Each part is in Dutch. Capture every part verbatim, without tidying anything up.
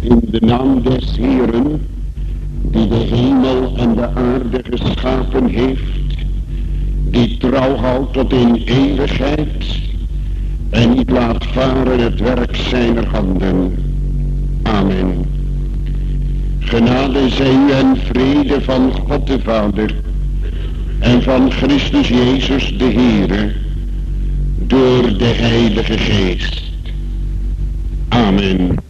In de naam des Heeren, die de hemel en de aarde geschapen heeft, die trouw houdt tot in eeuwigheid en niet laat varen het werk zijner handen. Amen. Genade zij u en vrede van God de Vader en van Christus Jezus de Heere, door de Heilige Geest. Amen.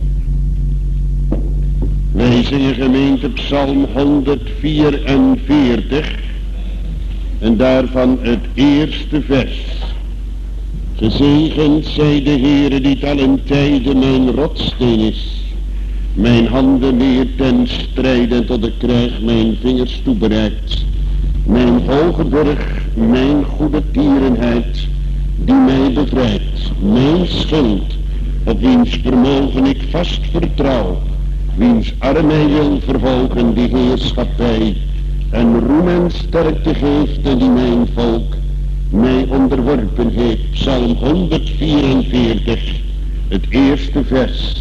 Wij zingen gemeente Psalm honderdvierenveertig en daarvan het eerste vers. Gezegend zij de Heere die te allen tijden mijn rotssteen is, mijn handen leert ten strijde en tot de krijg mijn vingers toebereikt, mijn hoge burg, mijn goede tierenheid, die mij bevrijdt, mijn schild, op wiens vermogen ik vast vertrouw, wiens arm mij wil vervolgen die heerschappij, en roem en sterkte geeft en die mijn volk mij onderworpen heeft. Psalm honderdvierenveertig, het eerste vers.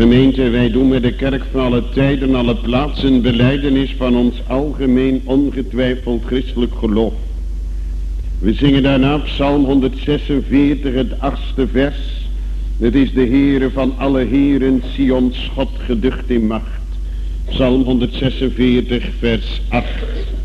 Gemeente, wij doen met de kerk van alle tijden, alle plaatsen, belijdenis van ons algemeen ongetwijfeld christelijk geloof. We zingen daarna Psalm honderdzesenveertig, het achtste vers. Het is de Heere van alle heren, Sions God geducht in macht. Psalm honderdzesenveertig, vers acht.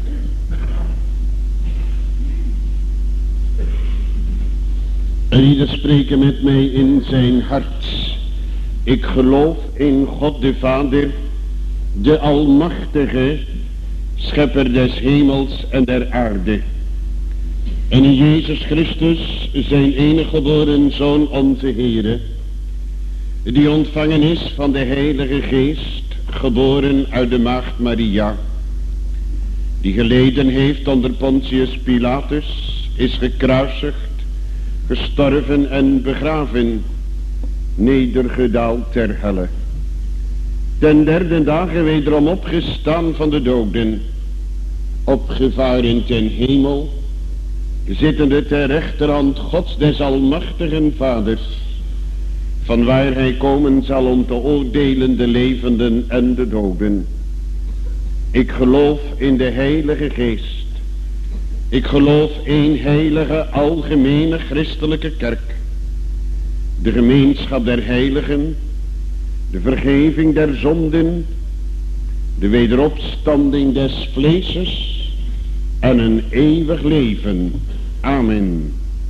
En ieder spreken met mij in zijn hart. Ik geloof in God de Vader, de Almachtige, Schepper des hemels en der aarde. En in Jezus Christus, zijn enige geboren Zoon, onze Heere, die ontvangen is van de Heilige Geest, geboren uit de Maagd Maria, die geleden heeft onder Pontius Pilatus, is gekruisigd, gestorven en begraven, nedergedaald ter helle. Ten derde dagen wederom opgestaan van de doden, opgevaren ten hemel, zittende ter rechterhand Gods des almachtigen Vaders, van waar hij komen zal om te oordelen de levenden en de doden. Ik geloof in de Heilige Geest. Ik geloof één heilige, algemene christelijke kerk. De gemeenschap der heiligen, de vergeving der zonden, de wederopstanding des vleeses en een eeuwig leven. Amen.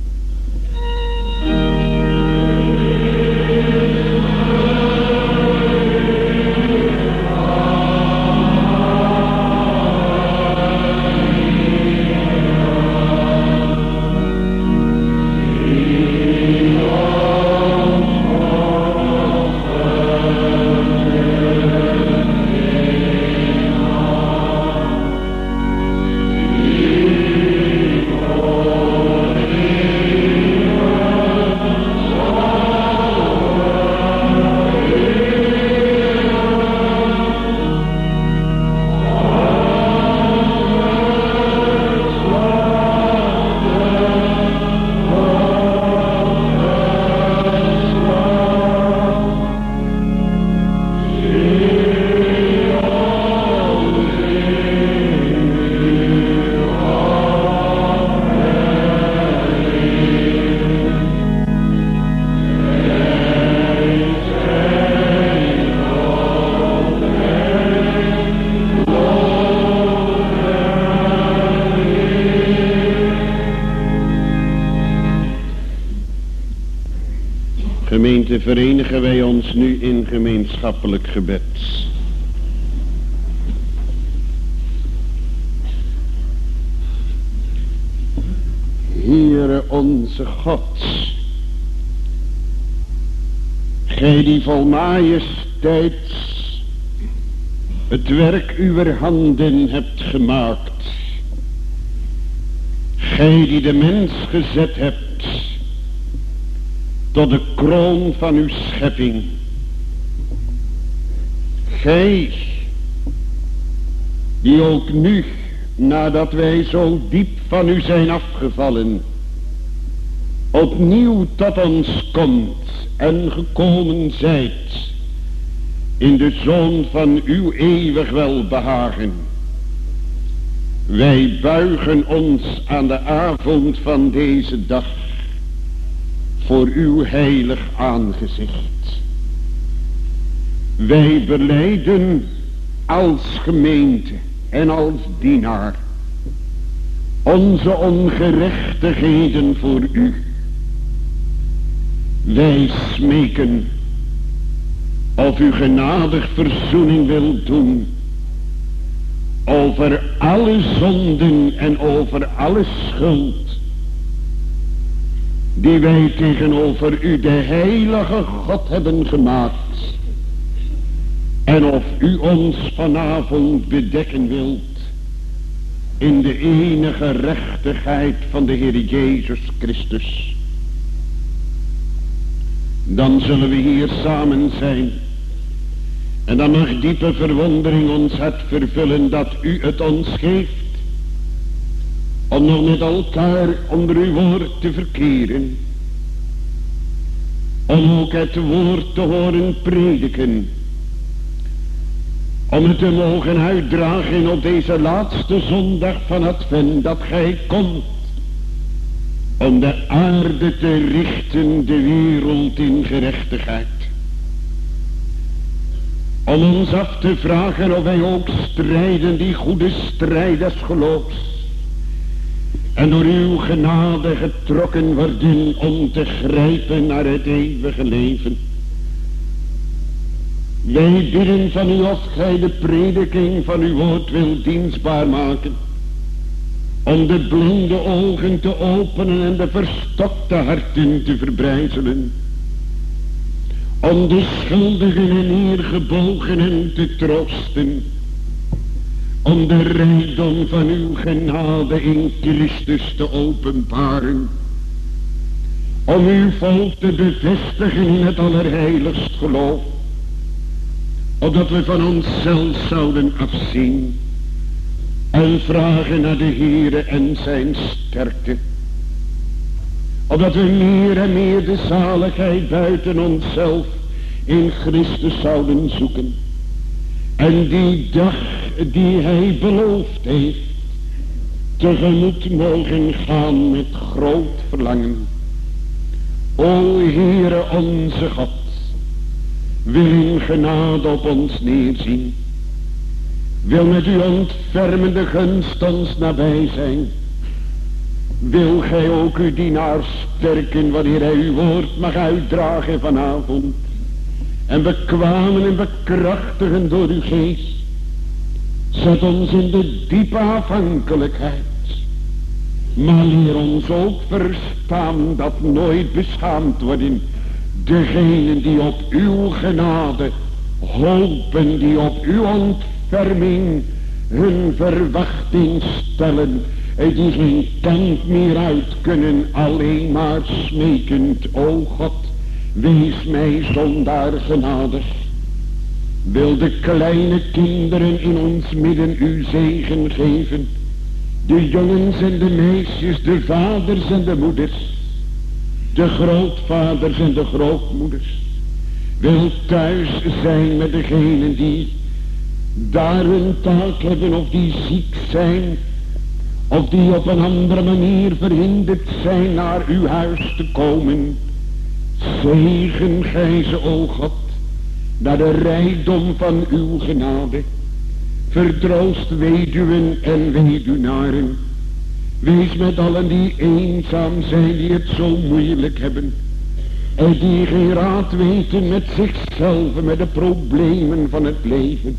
Gemeente, verenigen wij ons nu in gemeenschappelijk gebed. Heere onze God, Gij die vol majesteit het werk uwer handen hebt gemaakt, Gij die de mens gezet hebt tot de kroon van uw schepping. Gij, die ook nu, nadat wij zo diep van u zijn afgevallen, opnieuw tot ons komt en gekomen zijt in de Zoon van uw eeuwig welbehagen. Wij buigen ons aan de avond van deze dag voor uw heilig aangezicht. Wij belijden als gemeente en als dienaar onze ongerechtigheden voor u. Wij smeken of u genadig verzoening wilt doen over alle zonden en over alle schuld die wij tegenover u de heilige God hebben gemaakt, en of u ons vanavond bedekken wilt in de enige rechtigheid van de Heer Jezus Christus. Dan zullen we hier samen zijn, en dan mag diepe verwondering ons hart vervullen dat u het ons geeft om nog met elkaar onder uw woord te verkeren, om ook het woord te horen prediken om het te mogen uitdragen op deze laatste zondag van Advent, dat gij komt om de aarde te richten, de wereld in gerechtigheid. Om ons af te vragen of wij ook strijden die goede strijd des geloofs. En door uw genade getrokken worden om te grijpen naar het eeuwige leven. Wij bidden van u of gij de prediking van uw woord wil dienstbaar maken. Om de blinde ogen te openen en de verstokte harten te verbrijzelen. Om de schuldigen en neergebogenen te troosten. Om de rijkdom van uw genade in Christus te openbaren. Om uw volk te bevestigen in het allerheiligst geloof. Opdat we van onszelf zouden afzien. En vragen naar de Heere en zijn sterkte. Opdat we meer en meer de zaligheid buiten onszelf in Christus zouden zoeken. En die dag die hij beloofd heeft, tegemoet mogen gaan met groot verlangen. O Heere onze God, wil in genade op ons neerzien. Wil met uw ontfermende gunst ons nabij zijn. Wil gij ook uw dienaar sterken wanneer hij uw woord mag uitdragen vanavond. En bekwamen en bekrachtigen door uw geest. Zet ons in de diepe afhankelijkheid. Maar leer ons ook verstaan dat nooit beschaamd worden degenen die op uw genade hopen, die op uw ontferming hun verwachting stellen, die geen kant meer uit kunnen, alleen maar smekend, o God, wees mij zondaar genadig. Wil de kleine kinderen in ons midden uw zegen geven, de jongens en de meisjes, de vaders en de moeders, de grootvaders en de grootmoeders. Wil thuis zijn met degenen die daar een taak hebben of die ziek zijn, of die op een andere manier verhinderd zijn naar uw huis te komen. Zegen gij ze, o God, naar de rijkdom van uw genade. Verdroost weduwen en weduwnaren. Wees met allen die eenzaam zijn, die het zo moeilijk hebben. En die geen raad weten met zichzelf, met de problemen van het leven.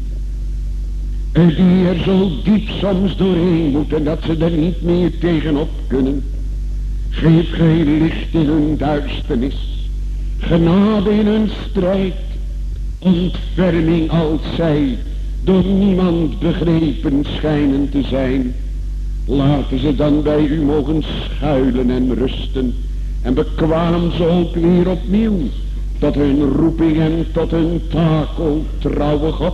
En die er zo diep soms doorheen moeten, dat ze er niet meer tegenop kunnen. Geef gij licht in hun duisternis, genade in hun strijd, ontferming als zij door niemand begrepen schijnen te zijn. Laten ze dan bij u mogen schuilen en rusten, en bekwaam ze ook weer opnieuw tot hun roeping en tot hun taak, o trouwe God.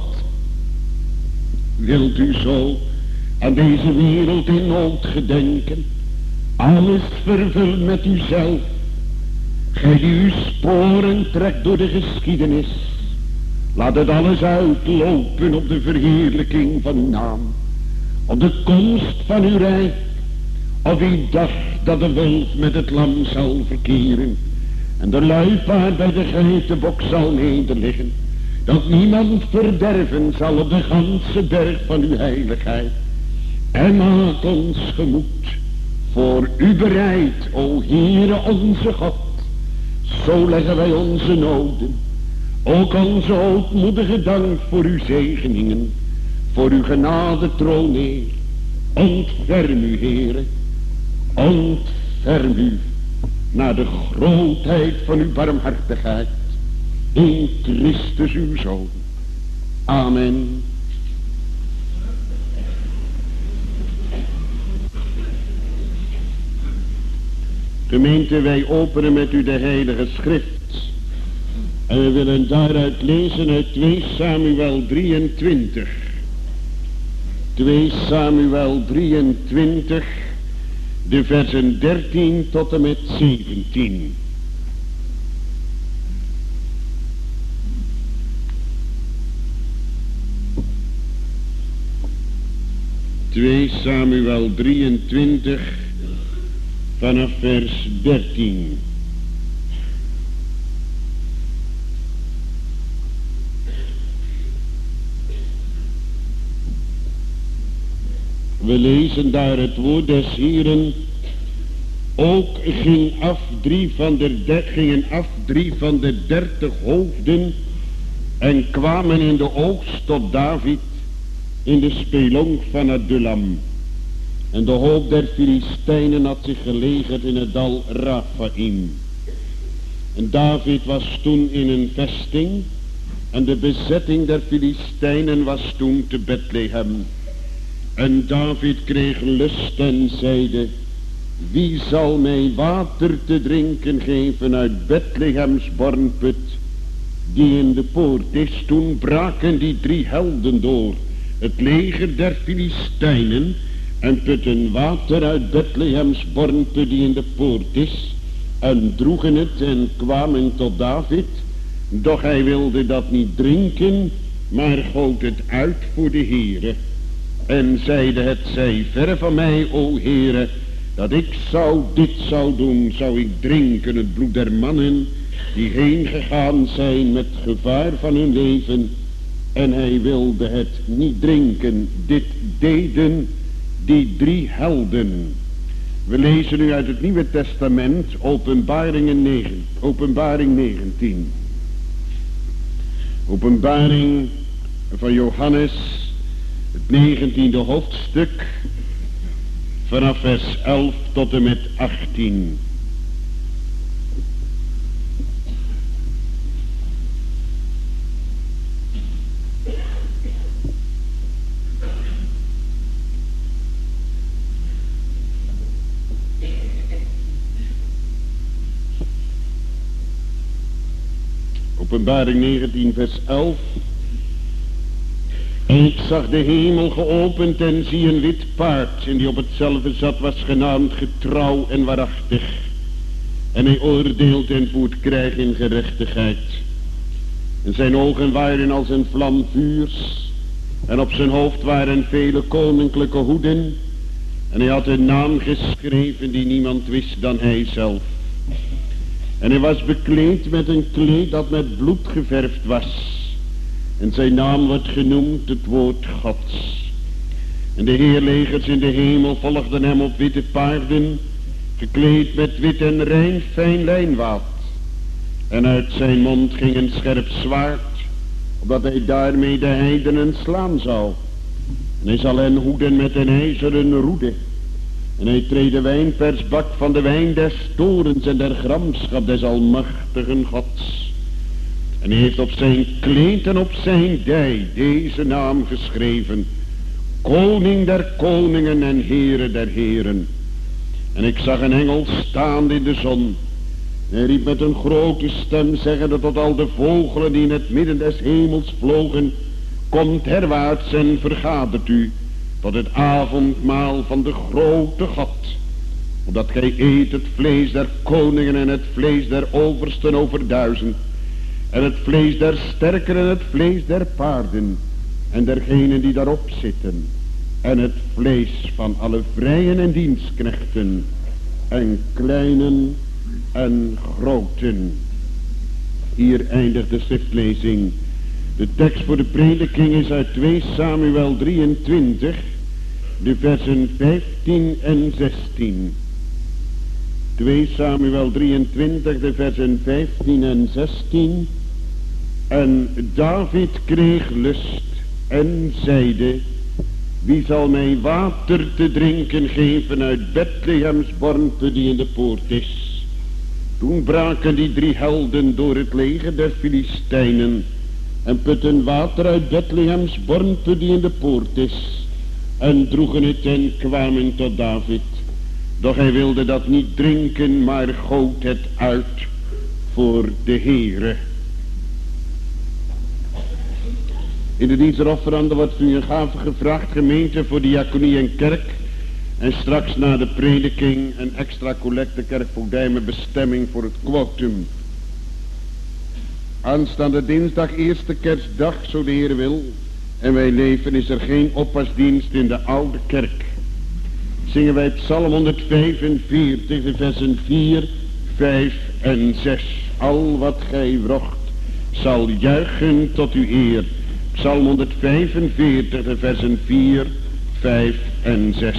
Wilt u zo aan deze wereld in nood gedenken, alles vervuld met uzelf, gij die uw sporen trekt door de geschiedenis. Laat het alles uitlopen op de verheerlijking van uw naam, op de komst van uw rijk, op die dag dat de wolf met het lam zal verkeren en de luipaard bij de geitenbok zal nederliggen, dat niemand verderven zal op de ganse berg van uw heiligheid. En maak ons gemoed voor u bereid, o Heere onze God. Zo leggen wij onze noden, ook onze ootmoedige dank voor uw zegeningen, voor uw genade troon neer. Ontferm u, Heere, ontferm u naar de grootheid van uw barmhartigheid in Christus uw Zoon. Amen. Gemeente, wij openen met u de heilige schrift. En we willen daaruit lezen uit twee Samuel drieëntwintig. twee Samuel drieëntwintig, de versen dertien tot en met zeventien. twee Samuel drieëntwintig vanaf vers dertien. We lezen daar het woord des Heeren. Ook ging af drie van de der, gingen af drie van de dertig hoofden en kwamen in de oogst tot David in de spelonk van Adullam. En de hoop der Filistijnen had zich gelegerd in het dal Raphaim. En David was toen in een vesting en de bezetting der Filistijnen was toen te Bethlehem. En David kreeg lust en zeide: wie zal mij water te drinken geven uit Bethlehems bornput die in de poort is? Toen braken die drie helden door het leger der Filistijnen en putten water uit Bethlehems bornput die in de poort is en droegen het en kwamen tot David. Doch hij wilde dat niet drinken, maar goot het uit voor de Heere. En zeide: het zij verre van mij, o Heere, dat ik zou dit zou doen, zou ik drinken het bloed der mannen die heen gegaan zijn met gevaar van hun leven. En hij wilde het niet drinken. Dit deden die drie helden. We lezen nu uit het Nieuwe Testament, Openbaringen negen, Openbaring negentien. Openbaring van Johannes, het negentiende hoofdstuk, vanaf vers elf tot en met achttien. Openbaring negentien vers elf. En ik zag de hemel geopend en zie een wit paard, en die op hetzelfde zat was genaamd Getrouw en Waarachtig. En hij oordeelt en voert krijg in gerechtigheid. En zijn ogen waren als een vlam vuurs, en op zijn hoofd waren vele koninklijke hoeden. En hij had een naam geschreven die niemand wist dan hij zelf. En hij was bekleed met een kleed dat met bloed geverfd was. En zijn naam wordt genoemd het woord Gods. En de heerlegers in de hemel volgden hem op witte paarden, gekleed met wit en rein fijn lijnwaad. En uit zijn mond ging een scherp zwaard, opdat hij daarmee de heidenen slaan zou. En hij zal hen hoeden met een ijzeren roede. En hij treedt de wijnpersbak van de wijn des torens en der gramschap des almachtigen Gods. En hij heeft op zijn kleed en op zijn dij deze naam geschreven: Koning der koningen en Heere der heren. En ik zag een engel staan in de zon. En hij riep met een grote stem, zeggende tot al de vogelen die in het midden des hemels vlogen: komt herwaarts en vergadert u tot het avondmaal van de grote God. Opdat gij eet het vlees der koningen en het vlees der oversten over duizend. En het vlees der sterken en het vlees der paarden. En dergenen die daarop zitten. En het vlees van alle vrijen en dienstknechten. En kleinen en groten. Hier eindigt de schriftlezing. De tekst voor de prediking is uit twee Samuel drieëntwintig. De versen vijftien en zestien. twee Samuel drieëntwintig, de versen vijftien en zestien. En David kreeg lust en zeide: wie zal mij water te drinken geven uit Bethlehems bornput die in de poort is? Toen braken die drie helden door het leger der Filistijnen en putten water uit Bethlehems bornput die in de poort is en droegen het en kwamen tot David. Doch hij wilde dat niet drinken, maar goot het uit voor de Heere. In de dienst der offeranden wordt u een gave gevraagd, gemeente, voor diaconie en kerk. En straks na de prediking een extra collecte kerkvoogdij met bestemming voor het quotum. Aanstaande dinsdag, eerste kerstdag, zo de Heer wil, en wij leven, is er geen oppasdienst in de oude kerk. Zingen wij Psalm honderdvijfenveertig, de versen vier, vijf en zes. Al wat gij wrocht, zal juichen tot uw eer. Psalm honderdvijfenveertig, de versen vier, vijf en zes.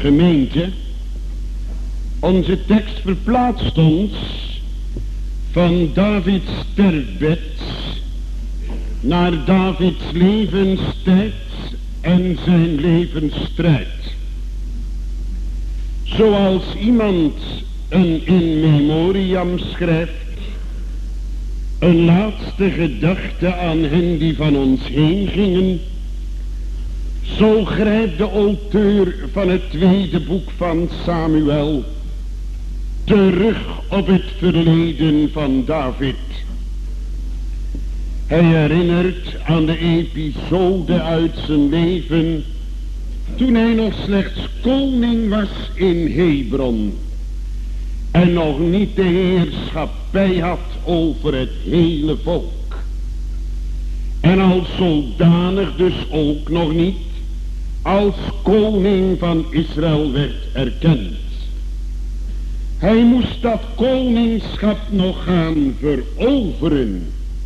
Gemeente, onze tekst verplaatst ons van Davids sterfbed naar Davids levenstijd en zijn levensstrijd. Zoals iemand een in memoriam schrijft, een laatste gedachte aan hen die van ons heen gingen, zo grijpt de auteur van het tweede boek van Samuel terug op het verleden van David. Hij herinnert aan de episode uit zijn leven toen hij nog slechts koning was in Hebron en nog niet de heerschappij had over het hele volk. En als zodanig dus ook nog niet als koning van Israël werd erkend. Hij moest dat koningschap nog gaan veroveren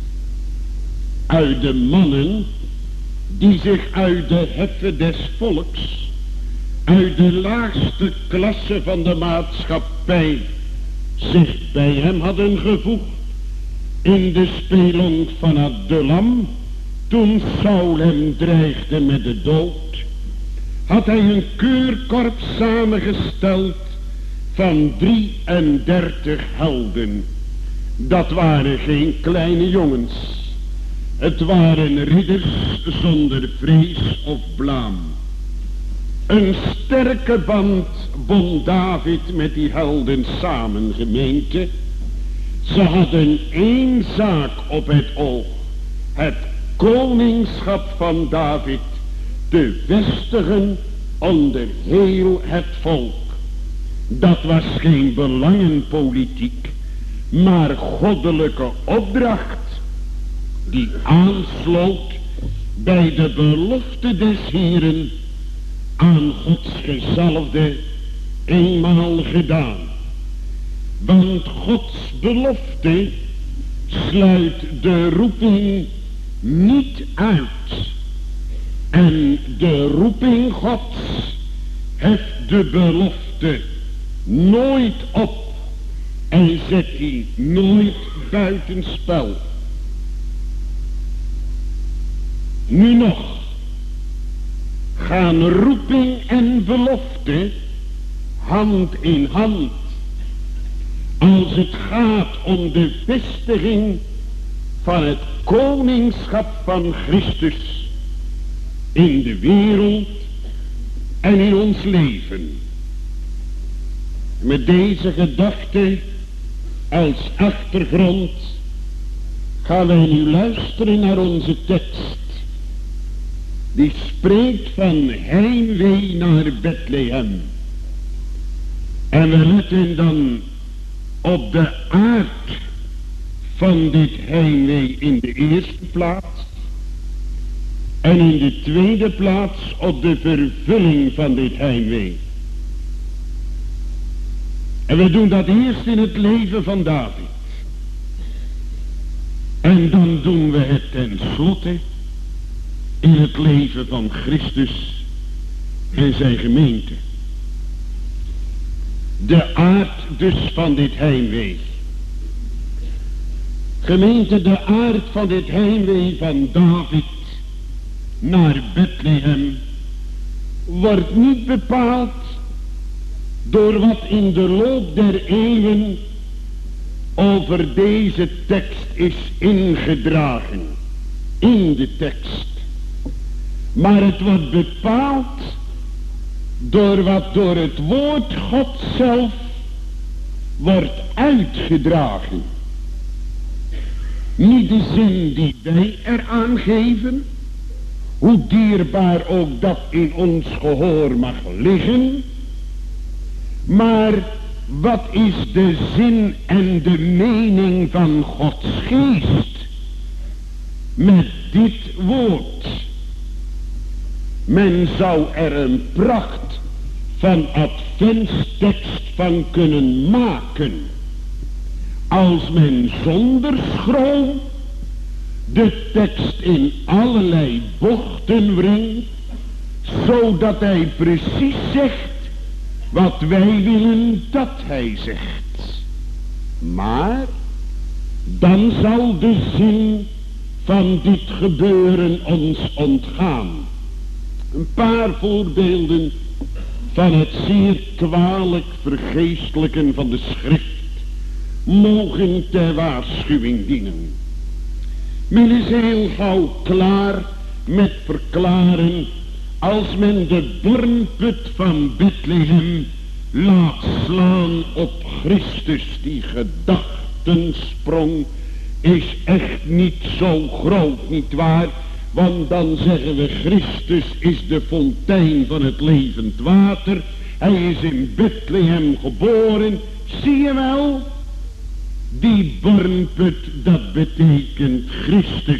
uit de mannen die zich uit de heffe des volks, uit de laagste klasse van de maatschappij zich bij hem hadden gevoegd in de spelonk van Adullam. Toen Saul hem dreigde met de dood, had hij een keurkorps samengesteld van drieëndertig helden. Dat waren geen kleine jongens. Het waren ridders zonder vrees of blaam. Een sterke band bond David met die helden samen, gemeente. Ze hadden één zaak op het oog: het koningschap van David te vestigen onder heel het volk. Dat was geen belangenpolitiek, maar goddelijke opdracht die aansloot bij de belofte des Heeren aan Gods gezalfde, eenmaal gedaan. Want Gods belofte sluit de roeping niet uit. En de roeping Gods heft de belofte nooit op en zet die nooit buitenspel. Nu nog gaan roeping en belofte hand in hand als het gaat om de vestiging van het koningschap van Christus in de wereld en in ons leven. Met deze gedachte als achtergrond gaan wij nu luisteren naar onze tekst. Die spreekt van heimwee naar Bethlehem. En we letten dan op de aard van dit heimwee in de eerste plaats. En in de tweede plaats op de vervulling van dit heimwee. En we doen dat eerst in het leven van David. En dan doen we het tenslotte in het leven van Christus en zijn gemeente. De aard dus van dit heimwee. Gemeente, de aard van dit heimwee van David naar Bethlehem wordt niet bepaald door wat in de loop der eeuwen over deze tekst is ingedragen in de tekst. Maar het wordt bepaald door wat door het woord God zelf wordt uitgedragen. Niet de zin die wij eraan geven, hoe dierbaar ook dat in ons gehoor mag liggen, maar wat is de zin en de mening van Gods geest met dit woord? Men zou er een pracht van adventstekst van kunnen maken, als men zonder schroom de tekst in allerlei bochten wringt, zodat hij precies zegt wat wij willen dat hij zegt. Maar dan zal de zin van dit gebeuren ons ontgaan. Een paar voorbeelden van het zeer kwalijk vergeestelijken van de schrift mogen ter waarschuwing dienen. Men is heel gauw klaar met verklaren als men de bornput van Bethlehem laat slaan op Christus. Die gedachtensprong is echt niet zo groot, niet waar? Want dan zeggen we, Christus is de fontein van het levend water. Hij is in Bethlehem geboren. Zie je wel? Die bornput, dat betekent Christus.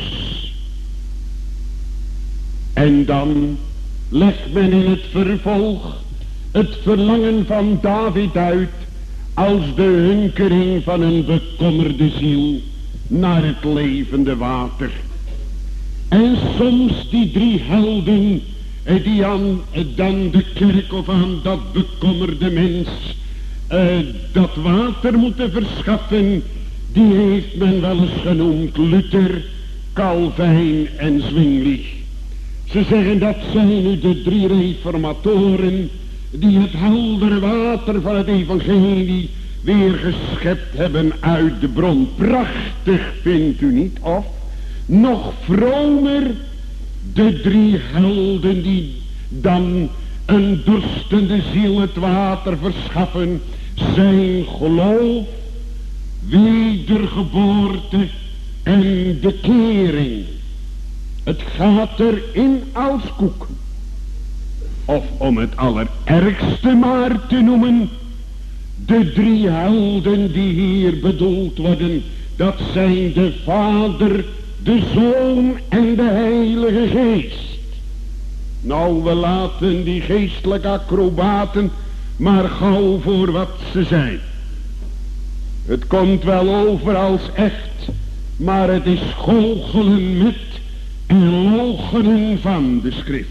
En dan legt men in het vervolg het verlangen van David uit als de hunkering van een bekommerde ziel naar het levende water. En soms die drie helden die aan dan de kerk of aan dat bekommerde mens uh, dat water moeten verschaffen, die heeft men wel eens genoemd Luther, Calvijn en Zwingli. Ze zeggen dat zijn nu de drie reformatoren die het heldere water van het evangelie weer geschept hebben uit de bron. Prachtig, vindt u niet? Of nog vromer de drie helden die dan een dorstende ziel het water verschaffen. Zijn geloof, wedergeboorte en de kering. Het gaat erin als koek. Of om het allerergste maar te noemen, de drie helden die hier bedoeld worden, dat zijn de Vader, de Zoon en de Heilige Geest. Nou, we laten die geestelijke acrobaten maar gauw voor wat ze zijn. Het komt wel over als echt, maar het is goochelen met en loochenen van de schrift.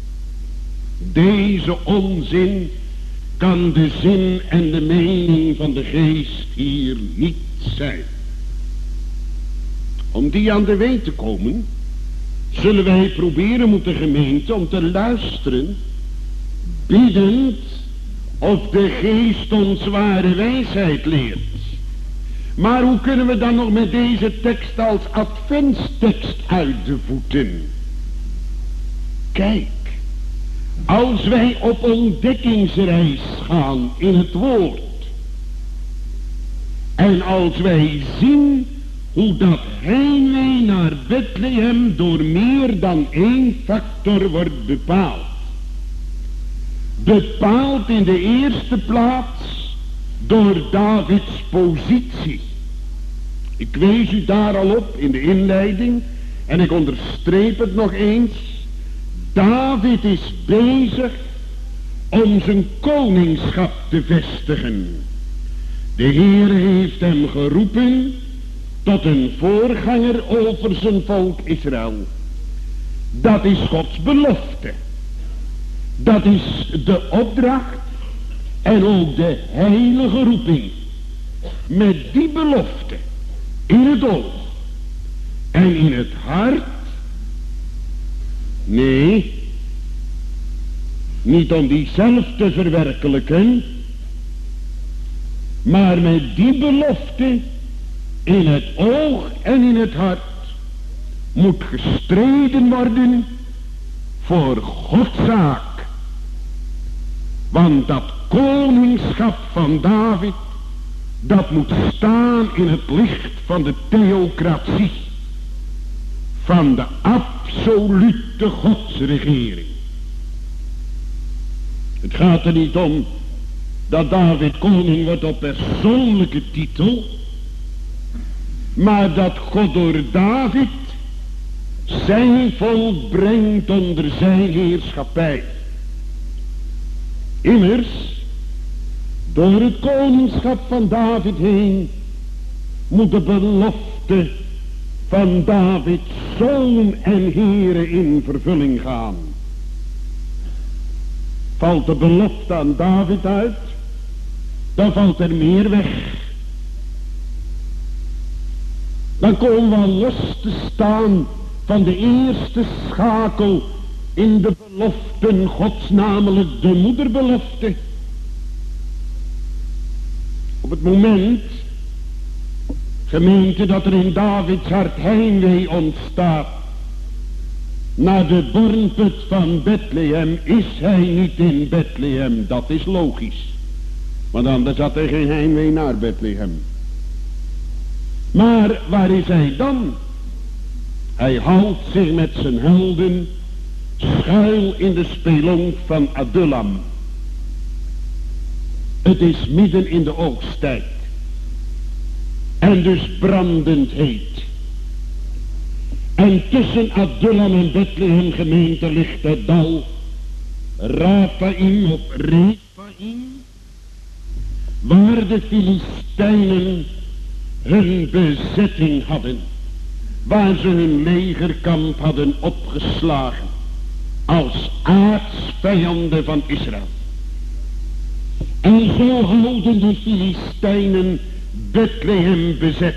Deze onzin kan de zin en de mening van de geest hier niet zijn. Om die aan de weet te komen, zullen wij proberen moeten gemeente om te luisteren, biddend of de geest ons ware wijsheid leert. Maar hoe kunnen we dan nog met deze tekst als adventstekst uit de voeten? Kijk, als wij op ontdekkingsreis gaan in het woord, en als wij zien hoe dat heimwee naar Bethlehem door meer dan één factor wordt bepaald. Bepaald in de eerste plaats door Davids positie. Ik wees u daar al op in de inleiding en ik onderstreep het nog eens. David is bezig om zijn koningschap te vestigen. De Heer heeft hem geroepen tot een voorganger over zijn volk Israël. Dat is Gods belofte. Dat is de opdracht en ook de heilige roeping. Met die belofte in het oog en in het hart. Nee, niet om die zelf te verwerkelijken, maar met die belofte in het oog en in het hart moet gestreden worden voor Gods zaak. Want dat koningschap van David, dat moet staan in het licht van de theocratie, van de absolute godsregering. Het gaat er niet om dat David koning wordt op persoonlijke titel, maar dat God door David zijn volk brengt onder zijn heerschappij. Immers, door het koningschap van David heen moet de belofte van David zoon en Heere in vervulling gaan. valt de belofte aan David uit, dan valt er meer weg. Dan komen we al los te staan van de eerste schakel in de beloften Gods, namelijk de moederbelofte. Op het moment, gemeente, dat er in Davids hart heimwee ontstaat naar de bornput van Bethlehem, is hij niet in Bethlehem. Dat is logisch, want anders had hij geen heimwee naar Bethlehem. Maar waar is hij dan? Hij houdt zich met zijn helden schuil in de spelonk van Adullam. Het is midden in de oogsttijd en dus brandend heet. En tussen Adullam en Bethlehem, gemeente, ligt het dal Raphaim of Rephaim, waar de Filistijnen hun bezetting hadden, waar ze hun legerkamp hadden opgeslagen als aartsvijanden van Israël. En zo houden de Filistijnen Bethlehem bezet.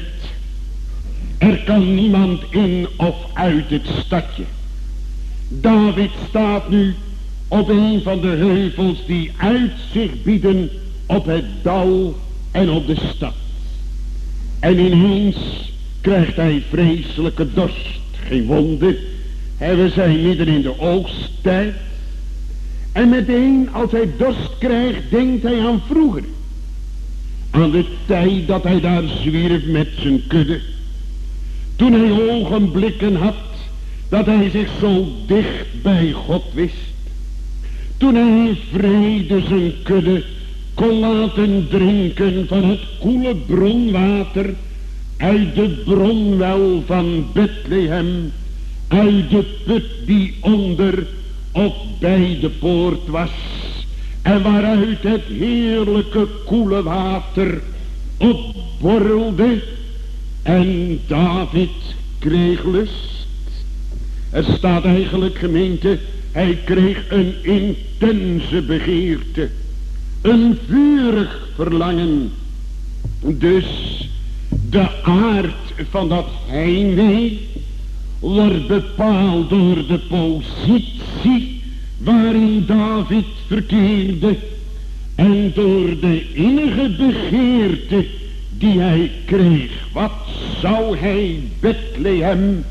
Er kan niemand in of uit het stadje. David staat nu op een van de heuvels die uitzicht bieden op het dal en op de stad. En ineens krijgt hij vreselijke dorst. Geen wonder, we zijn midden in de oogsttijd. En meteen als hij dorst krijgt, denkt hij aan vroeger. Aan de tijd dat hij daar zwierf met zijn kudde. Toen hij ogenblikken had dat hij zich zo dicht bij God wist. Toen hij in vrede zijn kudde kon laten drinken van het koele bronwater uit de bronwel van Bethlehem, uit de put die onder of bij de poort was en waaruit het heerlijke koele water opborrelde. En David kreeg lust. Er staat eigenlijk, gemeente, hij kreeg een intense begeerte, een vurig verlangen. Dus de aard van dat heimwee wordt bepaald door de positie waarin David verkeerde en door de innige begeerte die hij kreeg. Wat zou hij Bethlehem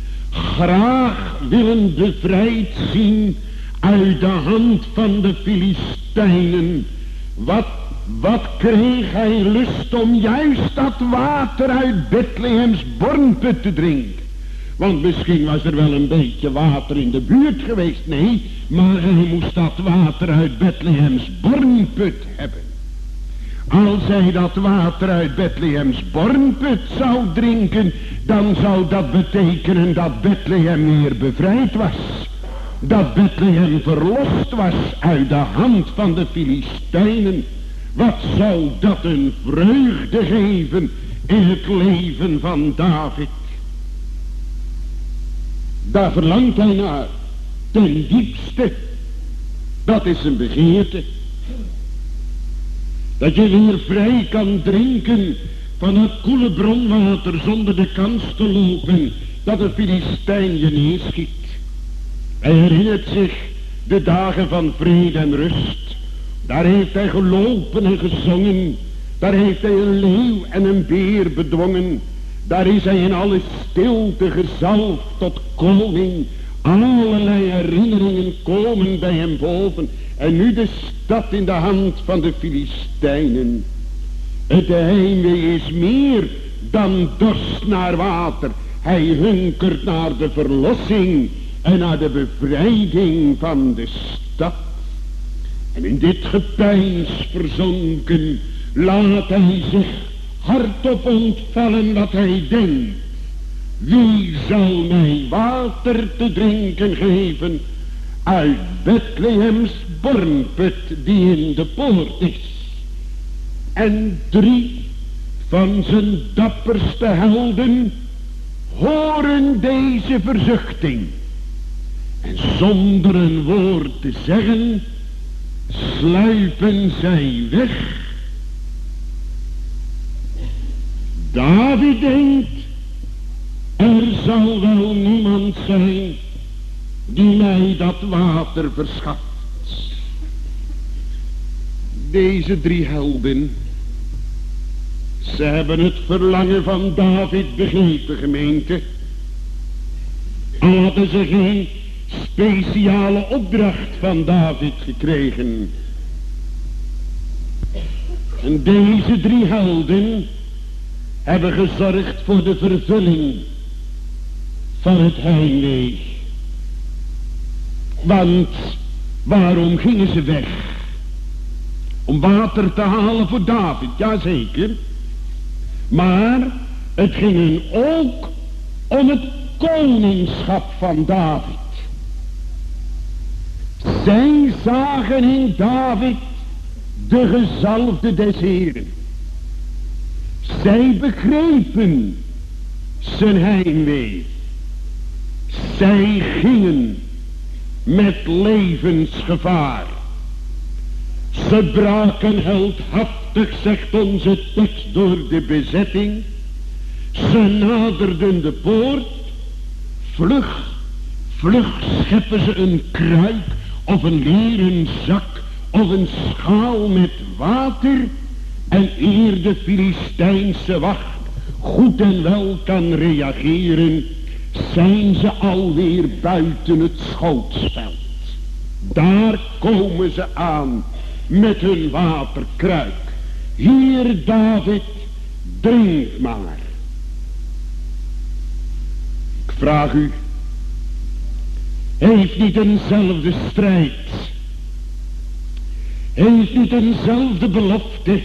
graag willen bevrijd zien uit de hand van de Filistijnen. Wat, wat kreeg hij lust om juist dat water uit Bethlehems bornput te drinken. Want misschien was er wel een beetje water in de buurt geweest. Nee, maar hij moest dat water uit Bethlehems bornput hebben. Als hij dat water uit Bethlehems bornput zou drinken, dan zou dat betekenen dat Bethlehem weer bevrijd was. Dat Bethlehem verlost was uit de hand van de Filistijnen. Wat zou dat een vreugde geven in het leven van David. Daar verlangt hij naar, ten diepste. Dat is een begeerte. Dat je weer vrij kan drinken van het koele bronwater zonder de kans te lopen dat een Filistijn je neerschiet. Hij herinnert zich de dagen van vrede en rust. Daar heeft hij gelopen en gezongen. Daar heeft hij een leeuw en een beer bedwongen. Daar is hij in alle stilte gezalfd tot koning. Allerlei herinneringen komen bij hem boven. En nu de stad in de hand van de Filistijnen. Het heimwee is meer dan dorst naar water. Hij hunkert naar de verlossing en naar de bevrijding van de stad. En in dit gepeins verzonken laat hij zich hardop ontvallen wat hij denkt. Wie zal mij water te drinken geven uit Bethlehems bornput die in de poort is? En drie van zijn dapperste helden horen deze verzuchting. En zonder een woord te zeggen, sluipen zij weg. David denkt, er zal wel niemand zijn die mij dat water verschaft. Deze drie helden, ze hebben het verlangen van David begrepen, gemeente. Al hadden ze geen speciale opdracht van David gekregen. En deze drie helden hebben gezorgd voor de vervulling van het heimwee. Want waarom gingen ze weg? Om water te halen voor David, jazeker. Maar het ging hen ook om het koningschap van David. Zij zagen in David de gezalfde des Heren. Zij begrepen zijn heimwee. Zij gingen met levensgevaar. Ze braken heldhaftig, zegt onze tekst, door de bezetting. Ze naderden de poort. Vlug, vlug scheppen ze een kruik of een leren zak of een schaal met water. En eer de Filistijnse wacht goed en wel kan reageren, zijn ze alweer buiten het schootsveld. Daar komen ze aan met hun waterkruik. Hier, David, drink maar. Ik vraag u, heeft niet eenzelfde strijd, heeft niet eenzelfde belofte,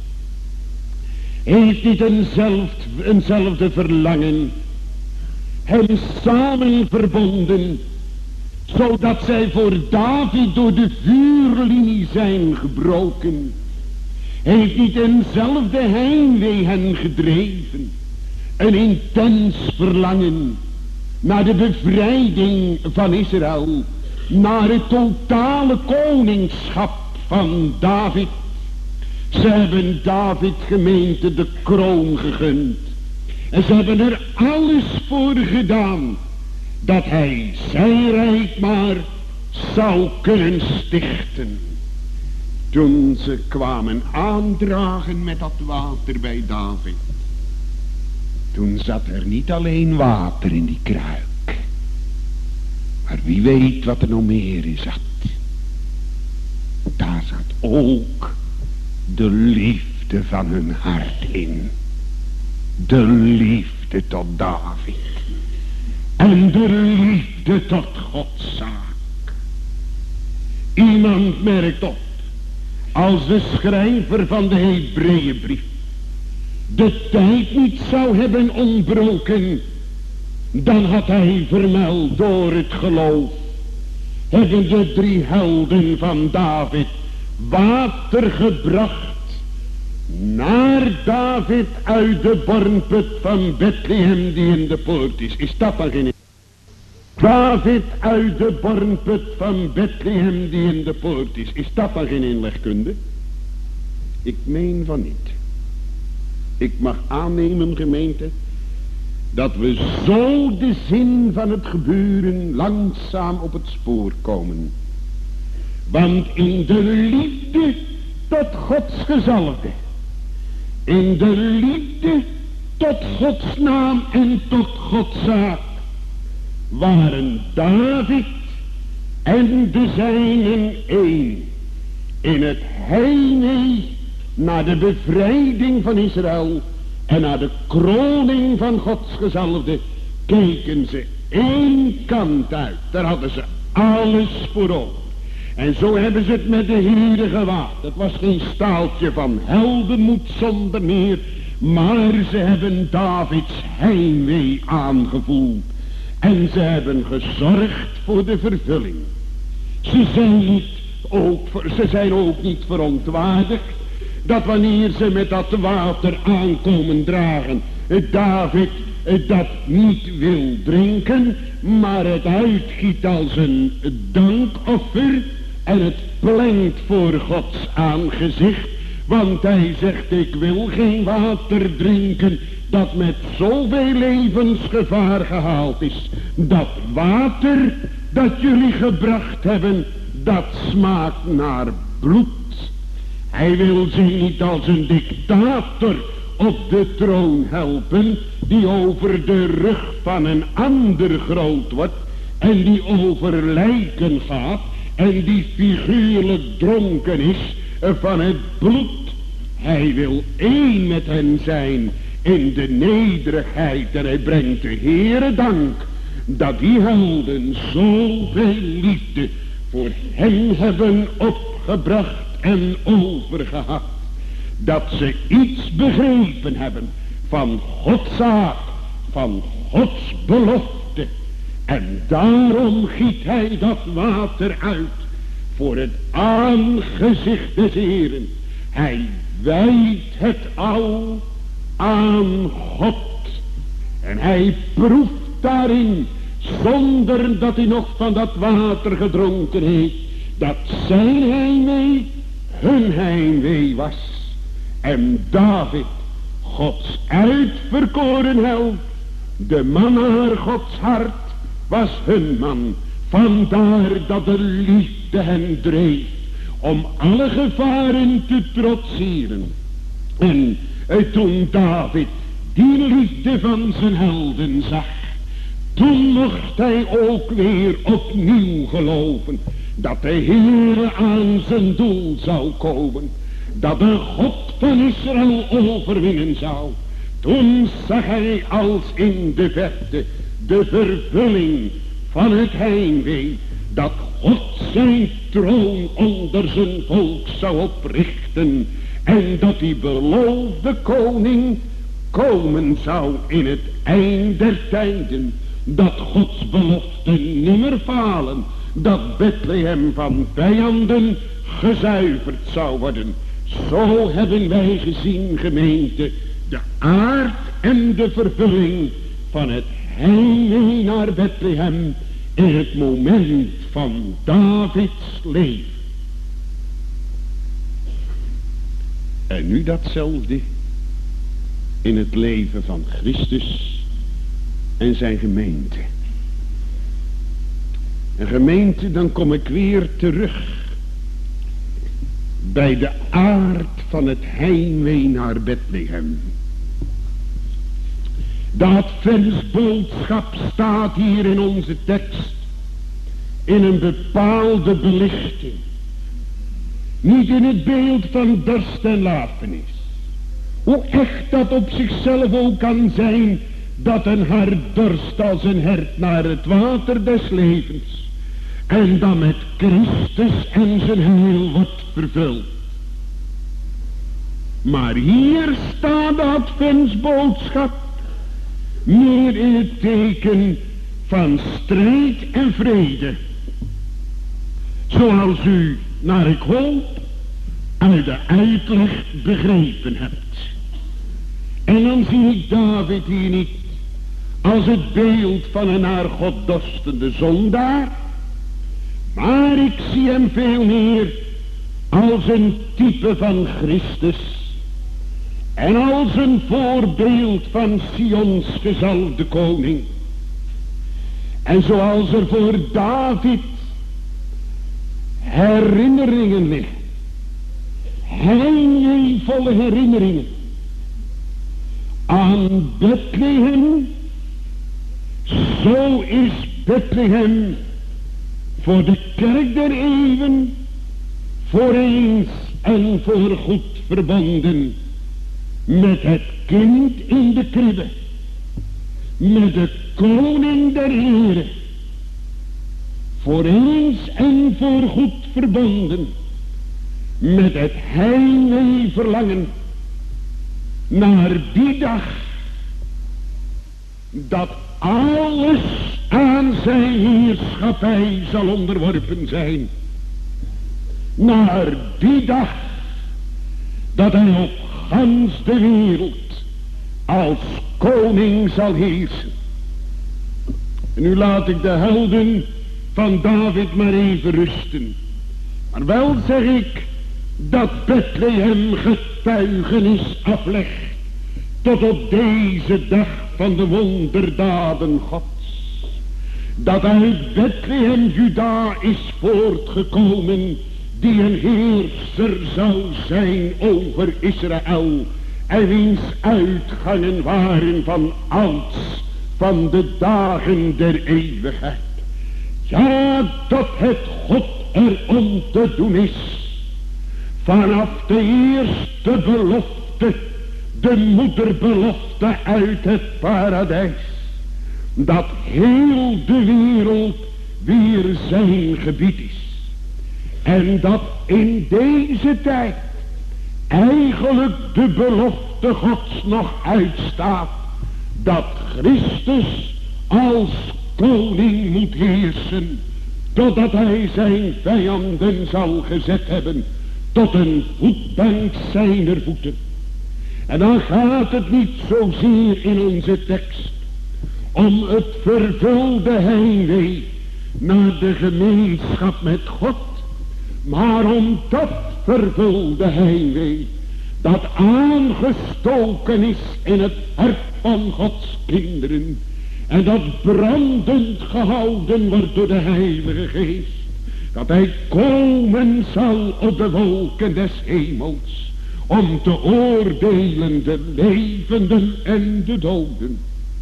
heeft niet eenzelfde, eenzelfde verlangen hem samen verbonden, zodat zij voor David door de vuurlinie zijn gebroken? Heeft niet eenzelfde heimwee hen gedreven, een intens verlangen naar de bevrijding van Israël, naar het totale koningschap van David? Ze hebben David, gemeente, de kroon gegund. En ze hebben er alles voor gedaan dat hij zijn rijk maar zou kunnen stichten. Toen ze kwamen aandragen met dat water bij David, toen zat er niet alleen water in die kruik, maar wie weet wat er nog meer in zat. Daar zat ook de liefde van hun hart in. De liefde tot David. En de liefde tot Gods zaak. Iemand merkt op, als de schrijver van de Hebreeënbrief de tijd niet zou hebben ontbroken, dan had hij vermeld door het geloof, hebben de drie helden van David water gebracht naar David uit de bornput van Bethlehem die in de poort is. Is dat dan geen... David uit de bornput van Bethlehem die in de poort is. Is dat dan geen inlegkunde? Ik meen van niet. Ik mag aannemen, gemeente, dat we zo de zin van het gebeuren langzaam op het spoor komen. Want in de liefde tot Gods gezalfde, in de liefde tot Gods naam en tot Gods zaak, waren David en de zijnen één. In het heimwee naar de bevrijding van Israël en naar de kroning van Gods gezalfde keken ze één kant uit. Daar hadden ze alles voor over. En zo hebben ze het met de Heere gewaagd. Het was geen staaltje van heldenmoed zonder meer, maar ze hebben Davids heimwee aangevoeld. En ze hebben gezorgd voor de vervulling. Ze zijn, niet ook, ze zijn ook niet verontwaardigd dat wanneer ze met dat water aankomen dragen, David dat niet wil drinken, maar het uitgiet als een dankoffer En het plengt voor Gods aangezicht. Want hij zegt, ik wil geen water drinken dat met zoveel levensgevaar gehaald is. Dat water dat jullie gebracht hebben, dat smaakt naar bloed. Hij wil zich niet als een dictator op de troon helpen, die over de rug van een ander groot wordt en die over lijken gaat en die figuurlijk dronken is van het bloed. Hij wil één met hen zijn in de nederigheid en hij brengt de Heere dank dat die helden zoveel liefde voor hem hebben opgebracht en overgehad. Dat ze iets begrepen hebben van Gods zaak, van Gods belofte. En daarom giet hij dat water uit voor het aangezicht des Heeren. Hij wijdt het al aan God. En hij proeft daarin, zonder dat hij nog van dat water gedronken heeft, dat zijn heimwee hun heimwee was. En David, Gods uitverkoren held, de man naar Gods hart, was hun man. Vandaar dat de liefde hen dreef om alle gevaren te trotseren. En toen David die liefde van zijn helden zag, toen mocht hij ook weer opnieuw geloven dat de Heere aan zijn doel zou komen. Dat de God van Israël overwinnen zou. Toen zag hij als in de verte de vervulling van het heimwee. Dat God zijn troon onder zijn volk zou oprichten. En dat die beloofde koning komen zou in het eind der tijden. Dat Gods belofte nimmer falen. Dat Bethlehem van vijanden gezuiverd zou worden. Zo hebben wij gezien, gemeente, de aard en de vervulling van het heimwee naar Bethlehem in het moment van Davids leven. En nu datzelfde in het leven van Christus en zijn gemeente. En gemeente, dan kom ik weer terug bij de aard van het heimwee naar Bethlehem. Dat versboodschap staat hier in onze tekst in een bepaalde belichting. Niet in het beeld van dorst en lafenis. Hoe echt dat op zichzelf ook kan zijn, dat een hart dorst als een hert naar het water des levens. En dan met Christus en zijn heil wordt vervuld. Maar hier staat de adventsboodschap meer in het teken van strijd en vrede. Zoals u, naar ik hoop, uit de uitleg begrepen hebt. En dan zie ik David hier niet als het beeld van een naar God dorstende zondaar. Maar ik zie hem veel meer als een type van Christus. En als een voorbeeld van Sions gezalfde koning. En zoals er voor David herinneringen liggen. Heimweevolle herinneringen. Aan Bethlehem. Zo is Bethlehem voor de kerk der eeuwen, voor eens en voor goed verbonden met het kind in de kribbe, met de koning der heren, voor eens en voor goed verbonden met het heimwee verlangen naar die dag dat alles aan zijn heerschappij zal onderworpen zijn. Naar die dag dat hij op gans de wereld als koning zal heersen. En nu laat ik de helden van David maar even rusten. Maar wel zeg ik dat Bethlehem getuigenis aflegt tot op deze dag van de wonderdaden Gods. Dat uit Bethlehem Juda is voortgekomen, die een heerser zou zijn over Israël, en wiens uitgangen waren van ouds, van de dagen der eeuwigheid. Ja, dat het God er om te doen is, vanaf de eerste belofte, de moederbelofte uit het paradijs, dat heel de wereld weer zijn gebied is. En dat in deze tijd eigenlijk de belofte Gods nog uitstaat, dat Christus als koning moet heersen, totdat hij zijn vijanden zal gezet hebben tot een voetbank zijner voeten. En dan gaat het niet zozeer in onze tekst om het vervulde heimwee naar de gemeenschap met God, maar om dat vervulde heimwee dat aangestoken is in het hart van Gods kinderen en dat brandend gehouden wordt door de Heilige Geest, dat hij komen zal op de wolken des hemels om te oordelen de levenden en de doden.